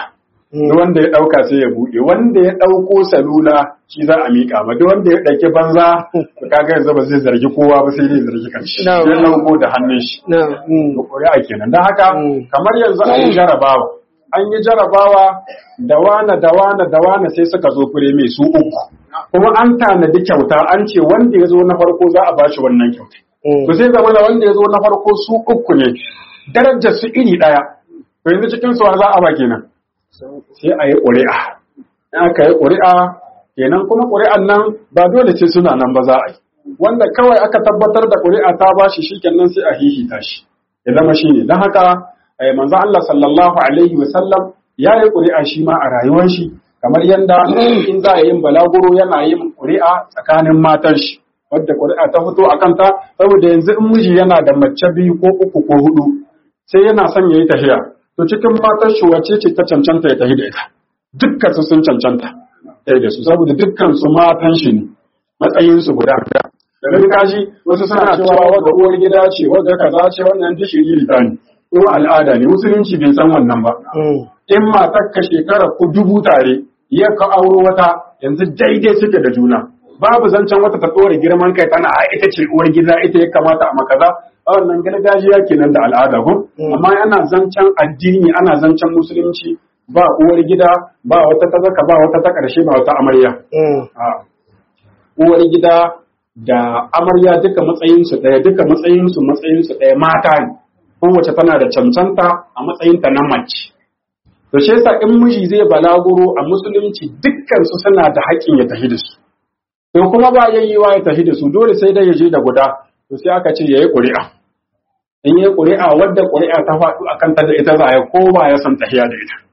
Speaker 3: duk wanda ya ɗauka sai ya buɗe, wanda ya ɗauko salula shi za a miƙa ma, duk wanda ya ɗauki banza kaga yanzu ba zai zargi kowa ba sai zai zargi kanshi, ya ɗauko da hannun shi. Ga ƙuri'a kenan. Don haka kamar yanzu an yi jarabawa da wane sai suka zo fure mai su uku, kuma an tanadi kyauta an ce wanda ya zo na farko za a bashi wannan kyauta. To sai zama da wanda ya zo na farko su uku ne, darajar su iri ɗaya, to yanzu cikin su za a ba kenan. Sai a yi ƙuri'a, in aka yi ƙuri'a kenan, kuma ƙuri'an nan ba dole sai suna nan ba za a yi, wanda kawai aka tabbatar da ƙuri'a ta ba shi kenan sai a hihita shi ya zama shi ne. Don haka manzo Allah sallallahu alaihi wa sallam ya yi ƙuri'a shi ma a rayuwar shi, kamar yadda in za a yin balaguro yana yin ƙuri'a tsakanin matan shi, wadda ƙuri'a ta fito a kanta, saboda yanzu in miji yana da mace 2 ko 3 ko 4 sai yana son ya yi tafiya, to cikin matan shi wace ce ta cancanta ya tafi da ita? Dukkan su sun cancanta da su, saboda dukkan su matan shi ne, matsayin su guda. Da kaji wasu suna cewa wadda uwar gida ce, wadda kaza ce, wannan ta shiri ta ne, ko al'ada ne, musulunci bai san wannan ba. In matar ka shekara ku 1000 tare, ya ka auro wata, yanzu daidai suke da juna. Babu zancen wata ta tsore girman kai tana a ita ce uwar gida, ita ya kamata a makaza, a wannan gargajiya kenan da al'ada ko. Amma ana zancen addini, ana zancen musulunci, ba uwar gida, ba wata ta zaka, ba wata ta ƙarshe, ba wata amarya. Uwar gida da amarya duka matsayinsu ɗaya, mata ne. Kowace tana da cancanta a matsayinta na mace. To shi yasa in miji zai balaguro a musulunci dukkan su suna da haƙƙin ya tafi da su. To kuma ba yayyewa ya tafi da su, dole sai dai ya je da guda. To sai aka ce yayi ƙuri'a. In yayi ƙuri'a, wadda ƙuri'a ta faɗo akan ta da ita za a yi, ko ba ya san tahiya da ita.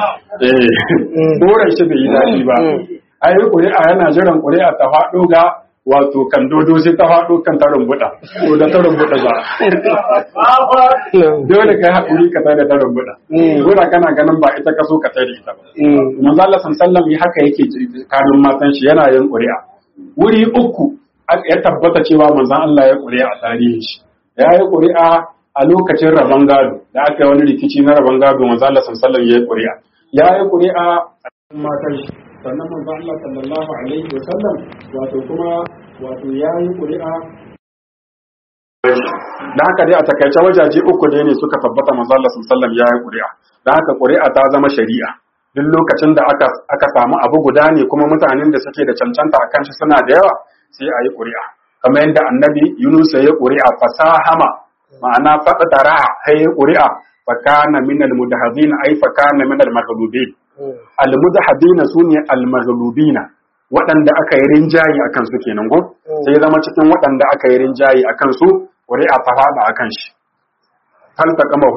Speaker 3: Dole shi bai yi daɗi ba. Ayi ƙuri'a yana jiran ƙuri'a ta faɗo ga wato kan dodo sai ta faɗo kan tarin buɗa, to da tarin buɗa za dole kai haƙuri ka tare da tarin buɗa, buɗa kana ganin ba ita ka so ka tare ita ba. Manzo Allah sallallahu alaihi haka yake kanun matan shi yana yin ƙuri'a. Wuri 3 ya tabbata cewa manzon Allah ya ƙuri'a a tarihin shi. Ya yi ƙuri'a a lokacin rabon gado, da aka yi wani rikici na rabon gado, manzo Allah sallallahu alaihi ya yi ƙuri'a. Ya yi ƙuri'a a matan shi. Sannan manzo Allah sallallahu alaihi wa sallam wato yayi ƙuri'a. Da haka dai a takaice wajaje 3 ne suka tabbata manzo Allah sallallahu alaihi wa sallam yayi ƙuri'a. Da haka ƙuri'a ta zama shari'a. Duk lokacin da aka samu abu guda ne kuma mutanen da suke da cancanta a kan shi suna da yawa, sai a yi ƙuri'a. Kamar yadda annabi Yunus ya yi ƙuri'a, fasahama ma'ana faɗaɗa ya yi ƙuri'a, fakana minal mudahazin ai fakana minal maghlubin. Al-mudahadina sune al-maghlubina, waɗanda aka yi rinjayi akan su kenan go, sai zama cikin waɗanda aka yi rinjayi akan su, ƙuri'a ta faɗa akan shi. Faltaqamahu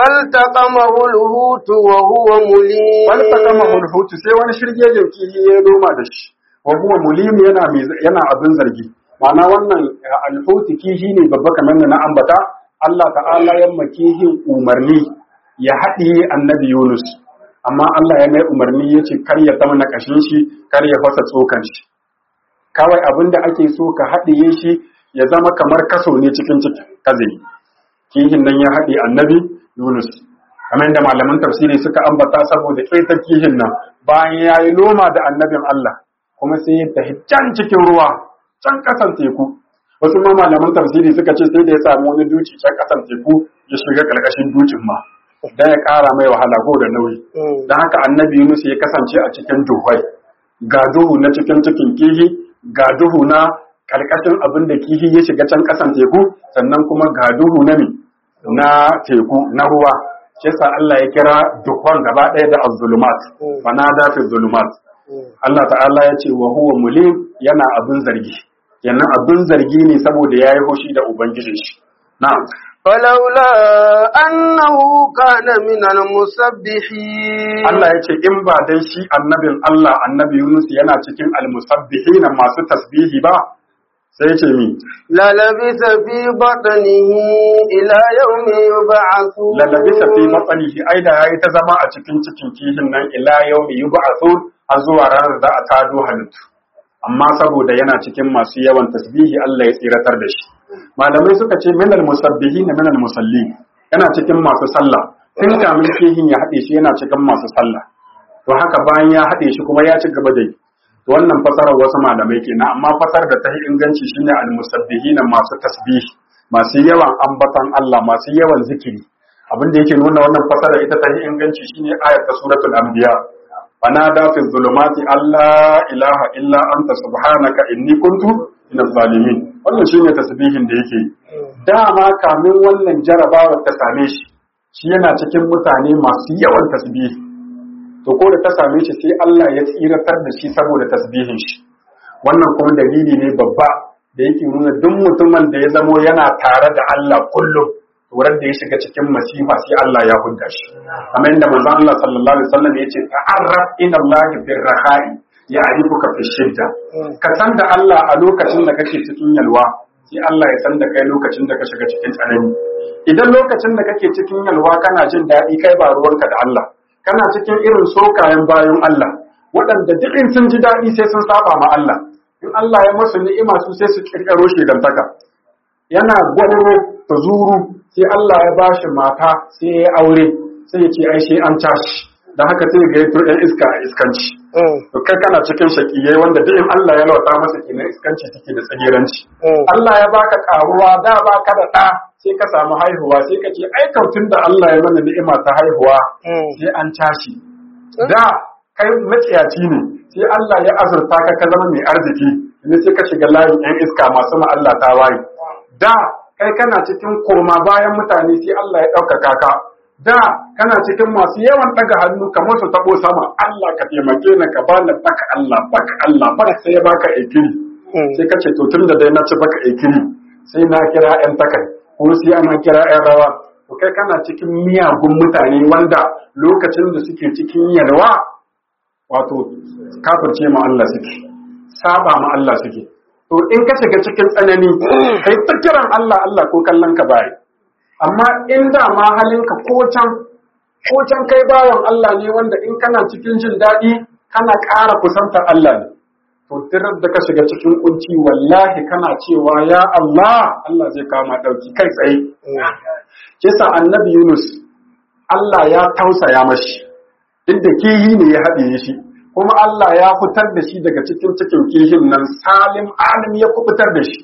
Speaker 3: al-hut wa huwa mulim. Faltaqamahu al-hut, sai wani shirgegen kihi ya noma da shi, wa huwa mulim, yana abin zargi. Ma'ana wannan al-hut kihi ne babba kamar da na ambata, Allah ta'ala ya makihin umarni ya haɗiye annabi Yunus. Amma Allah ya mai umarni ya ce kar ya zama na ƙashin shi, kar ya fasa tsokan shi. Kawai abin da ake so ka haɗiye shi ya zama kamar kaso ne cikin kazini. Kihin nan ya haɗe annabi Yunus. Kamar yadda malaman tafsiri suka ambata, saboda ƙetar kihin nan bayan ya yi noma da annabin Allah, kuma sai ya tafi can cikin ruwa, can ƙasan teku. Wasu ma malaman tafsiri suka ce sai da ya samu wani duci can ƙasan teku ya shiga ƙarƙashin dukin ma. Da ya ƙara mai wahala ko da nauyi. Don haka annabi Yunus ya kasance a cikin duhai, ga duhu na cikin kihi, ga duhu na ƙarƙashin abin da kihi ya shiga can ƙasan teku, sannan kuma ga duhu na teku na ruwa. Shi yasa Allah ya kira duhwan gaba ɗaya da az-zulumat, fanada fi zulumat. Allah ta'ala ya ce wa huwa mulim, yana abin zargi. Yana abin zargi ne saboda yayi hoshi da ubangijin shi. Na'am.
Speaker 2: فلولا أنه كان من المسبحين.
Speaker 3: Allah ya ce in ba dai shi annabin Allah annabi Yunus yana cikin almusabbihin masu tasbihi ba, sai ce mi
Speaker 2: lalabisa fi batnihi ila yawmi yub'athun.
Speaker 3: lalabisa fi batnihi ai da yayi ta zama a cikin kihin nan ila yawmi yub'athun, har zuwa ranar da a tado halittu. Amma saboda yana cikin masu yawan tasbihi Allah ya tsiratar da shi. Malamai suka ce minal musabbihin minal musallin, yana cikin masu sallah. Tun kamin kihin ya haɗe shi yana cikin masu sallah. to haka bayan ya haɗe shi kuma ya ci gaba da yi. To wannan fasarar wasu malamai kenan, amma fasar da ta yi inganci shine al-musabbihina masu tasbih, masu yawan ambaton Allah, masu yawan zikiri. Abin da yake nuna wannan fasara ita ta yi inganci shine ayat ta suratul anbiya, fanada fi dhulumati alla ilaha illa anta subhanaka inni kuntu minaz zalimin. Wannan shine tasbihin da yake. Dama kamin wannan jarabawa ta same shi, shi yana cikin mutane masu yawan tasbih. To ko da ta same shi sai Allah ya tsiratar da shi saboda tasbihin shi. Wannan kuma dalili ne babba da yake nuna duk mutumin da ya zamo yana tare da Allah kullum, wurin da ya shiga cikin masifa sai Allah ya hudda shi. Kamar yadda manzon Allah sallallahu alaihi wasallam ya ce ta'arraf ila Allah fi raha'i ya'rifuka fi shidda. Ka san da Allah a lokacin da kake cikin yalwa, sai Allah ya san da kai lokacin da ka shiga cikin tsanani. Idan lokacin da kake cikin yalwa kana jin daɗi kai ba ruwanka da Allah, kana cikin irin sokayen bayan Allah waɗanda duk in sun ji daɗi sai sun saba ma Allah. In Allah ya musu ni'ima su sai su kirkiro shigantaka. Yana gwarro ta zuru sai Allah ya bashi mata sai ya aure sai ya ce ai sai an tashi. Da haka sai ga yato ɗan iska a iskanci. To kai kana cikin shakiyai wanda duk in Allah ya lauta masa kenan iskanci take da tsagiranci. Allah ya baka karuwa da baka da ɗa sai ka samu haihuwa sai ka ce ai kautun da Allah ya mana ni'ima ta haihuwa sai an tashi. Da kai maciyaci ne sai Allah ya azurta ka zama mai arziki ne sai ka shiga layin ɗan iska masu ma Allah ta waye. Da kai kana cikin koma bayan mutane sai Allah ya ɗaukaka ka. Da kana cikin masu yawan ɗaga hannu kamar su taɓo sama, Allah ka taimake ni ka bani baka Allah baka sai ya baka ikiri. Sai ka ce to tun da dai na ci baka ikiri sai na kira ƴan takai ko sai ana kira ƴan rawa. To kai kana cikin miyagun mutane wanda lokacin da suke cikin yalwa wato kafirce ma Allah suke, saba ma Allah suke. To in ka shiga cikin tsanani kai ta kiran Allah ko kallon ka bai. Amma in da ma halinka ko can kai bawan Allah ne wanda in kana cikin jin daɗi kana ƙara kusantar Allah ne. To dirar da ka shiga cikin kunci wallahi kana cewa ya Allah zai kama ɗauki kai tsaye. Kisa annabi Yunus Allah ya tausaya mashi duk da kihi ne ya haɗe shi, kuma Allah ya fitar da shi daga cikin kihin nan salim alim ya kubutar da shi.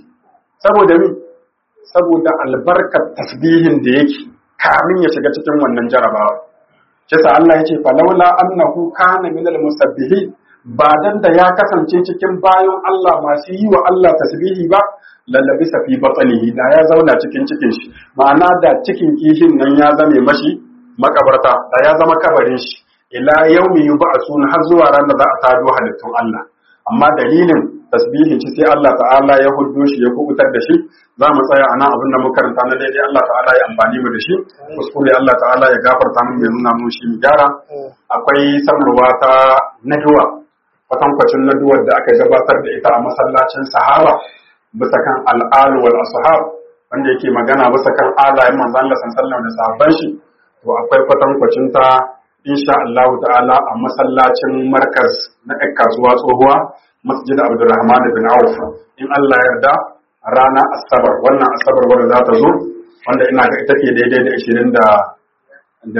Speaker 3: Saboda albarkar tasbihin da yake kamin ya shiga cikin wannan jarabawa. Kisa Allah ya ce falaula annahu kana minal musabbihin, ba dan da ya kasance cikin bayan Allah masu yi wa Allah tasbihi ba lallabisa fi batnihi, da ya zauna cikin shi, ma'ana da cikin kishin nan ya zame mashi makabarta, da ya zama kabarin shi ila yaumi yub'asun, har zuwa ran da za a tado halittun Allah. Amma dalilin tasbihin shi sai Allah ta'ala ya huddo shi ya kubutar da shi. Za mu tsaya a nan abin da muka karanta na daidai Allah ta'ala ya amfani mu da shi, kuskure Allah ta'ala ya gafarta mu ya nuna mu shi mu gyara. Akwai sanarwa ta naduwa, kwatankwacin naduwar da aka gabatar da ita a masallacin Sahaba bisa kan al'alu wal ashab, wanda yake magana bisa kan alayen manzon Allah sallallahu alaihi wasallam da sahabban shi. To akwai kwatankwacin ta insha Allah ta'ala a masallacin markaz na kasuwa tsohuwa Masjid Abdulrahman bin Auf, in Allah yarda rana Asabar, wannan Asabar wanda za ta zo, wanda ina ga ita ke daidai da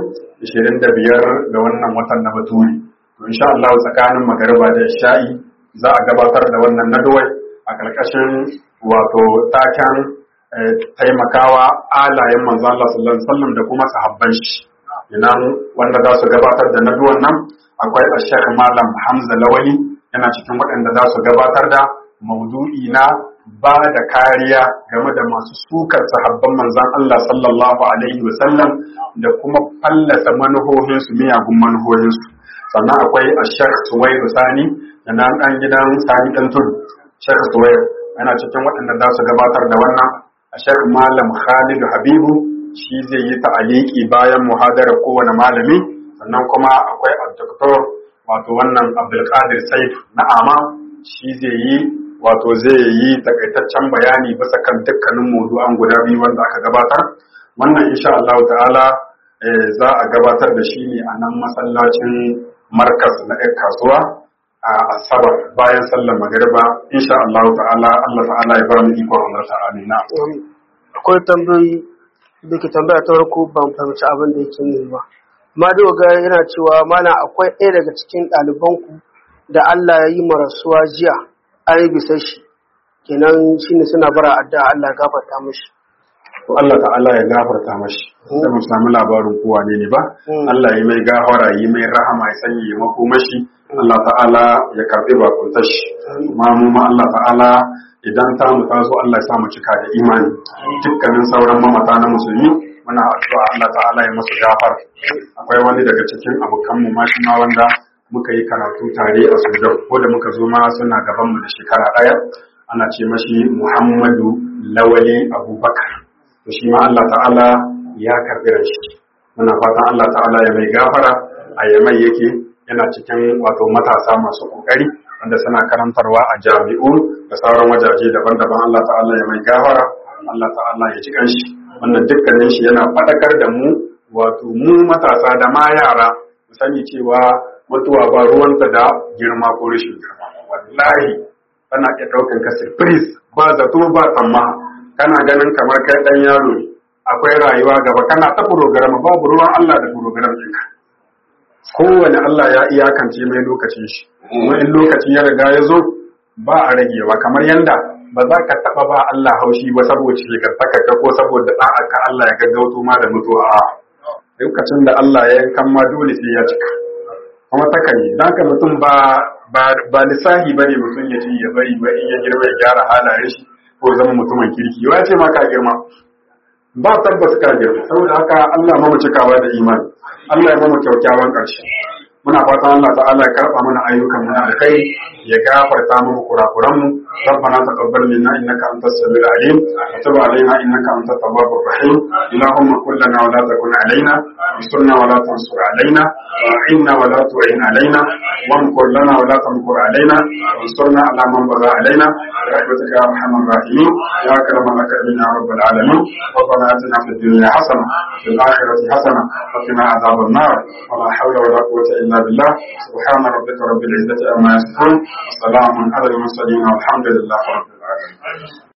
Speaker 3: 25 ga wannan watan na Baturi. To insha Allah tsakanin magariba da isha'i za a gabatar da wannan nadawai a karkashin wato taken taimakawa alayen manzo Allah sallallahu alaihi wasallam da kuma sahabban shi. Inan wanda za su gabatar da naduwan nan akwai Sheikh Malam Hamza Lawali, yana cikin waɗanda za su gabatar da maudu'i na ba da kariya game da masu sukar sahabban manzan Allah sallallahu alaihi wasallam da kuma fallasa manuhohinsu, miyagun manuhohinsu. Sannan akwai a Sheikh Suwairu Sani da na ɗan gidan Sani ɗan Tudu. Sheikh Suwairu yana cikin waɗanda za su gabatar da wannan. A Sheikh Malam Khalidu Habibu shi zai yi ta'aliki bayan muhadarar kowane malami. Sannan kuma akwai Dr. wato wannan Abdulkadir Saif Na'ama, shi zai yi takaitaccen bayani bisa kan dukkanin mawdu'an guda biyu wanda aka gabatar. Wannan insha Allah ta'ala za a gabatar da shi ne a nan masallacin markas na ɗan kasuwa a Asabar bayan sallar magariba insha Allah ta'ala. Allah ta'ala ya ba mu iko Allah ta'ala. Na
Speaker 2: akwai tambayoyi da ke tambaya ta farko ban fahimci abin da yake yi ba. Madoga yana cewa mana akwai ɗaya daga cikin ɗalibanku da Allah ya yi marasuwa jiya an yi bisa shi kenan shine suna bara addu'a Allah ya gafarta mishi.
Speaker 3: To Allah ta'ala ya gafarta mashi sai mu samu labarin kowa ne ba Allah ya mai gafara yi mai rahama ya sanya ya mako mashi Allah ta'ala ya karbi bakuntar shi kuma mu ma Allah ta'ala idan ta mu taso Allah ya sa mu cika da imani dukkanin sauran mamata na musulmi muna addu'a Allah ta'ala ya musu gafara. Akwai wani daga cikin abokan mu ma shi ma wanda muka yi karatu tare a Sudan ko da muka zo ma suna gaban mu da shekara ɗaya ana ce mashi Muhammadu Lawali Abubakar to shi ma Allah ta'ala ya karbi shi muna fatan Allah ta'ala ya mai gafara a yamai yake yana cikin wato matasa masu kokari wanda suna karantarwa a jami'u da sauran wajaje daban-daban Allah ta'ala ya mai gafara Allah ta'ala ya ji kanshi wannan dukkanin shi yana fadakar da mu wato mu matasa da ma yara mu sani cewa mutuwa ba ruwanta da girma ko rashin girma wallahi tana iya daukan ka surprise ba zato ba tsammaha kana ganin kamar kai dan yaro ne akwai rayuwa gaba kana ta program babu ruwan Allah da program ɗinka kowane Allah ya iyakance mai lokacin shi kuma in lokaci ya riga ya zo ba a ragewa kamar yanda ba za ka taba ba Allah haushi ba saboda shekartaka ka ko saboda da'a ka Allah ya gaggauto ma da mutuwa a lokacin da Allah ya yankan ma dole sai ya cika kuma takan yi dan ka mutum ba lissahi bane mutum ya ce ya bari ba in ya girma ya gyara halayen shi ko zama mutumin kirki ya ce ma ka girma ba tabbas ka girma saboda haka Allah ma mu cikawa da imani Allah ya mu kyakkyawan ƙarshe muna fatan Allah ta'ala ya karba mana ayyukan mu da kai ya gafarta mu kurakuran mu ربنا تقبل منا انك انت السميع العليم وتب علينا انك انت التواب الرحيم اللهم كن لنا ولا تكن علينا انصرنا ولا تنصر علينا واعنا ولا تعين علينا وامكر لنا ولا تمكر علينا وانصرنا على من بغى علينا برحمتك يا ارحم الراحمين يا اكرم الاكرمين يا رب العالمين ربنا اتنا في الدنيا حسنه وفي الاخره حسنه وقنا عذاب النار ولا حول ولا قوه الا بالله سبحان ربك رب العزه عما يصفون وسلام على المرسلين والحمد لله رب العالمين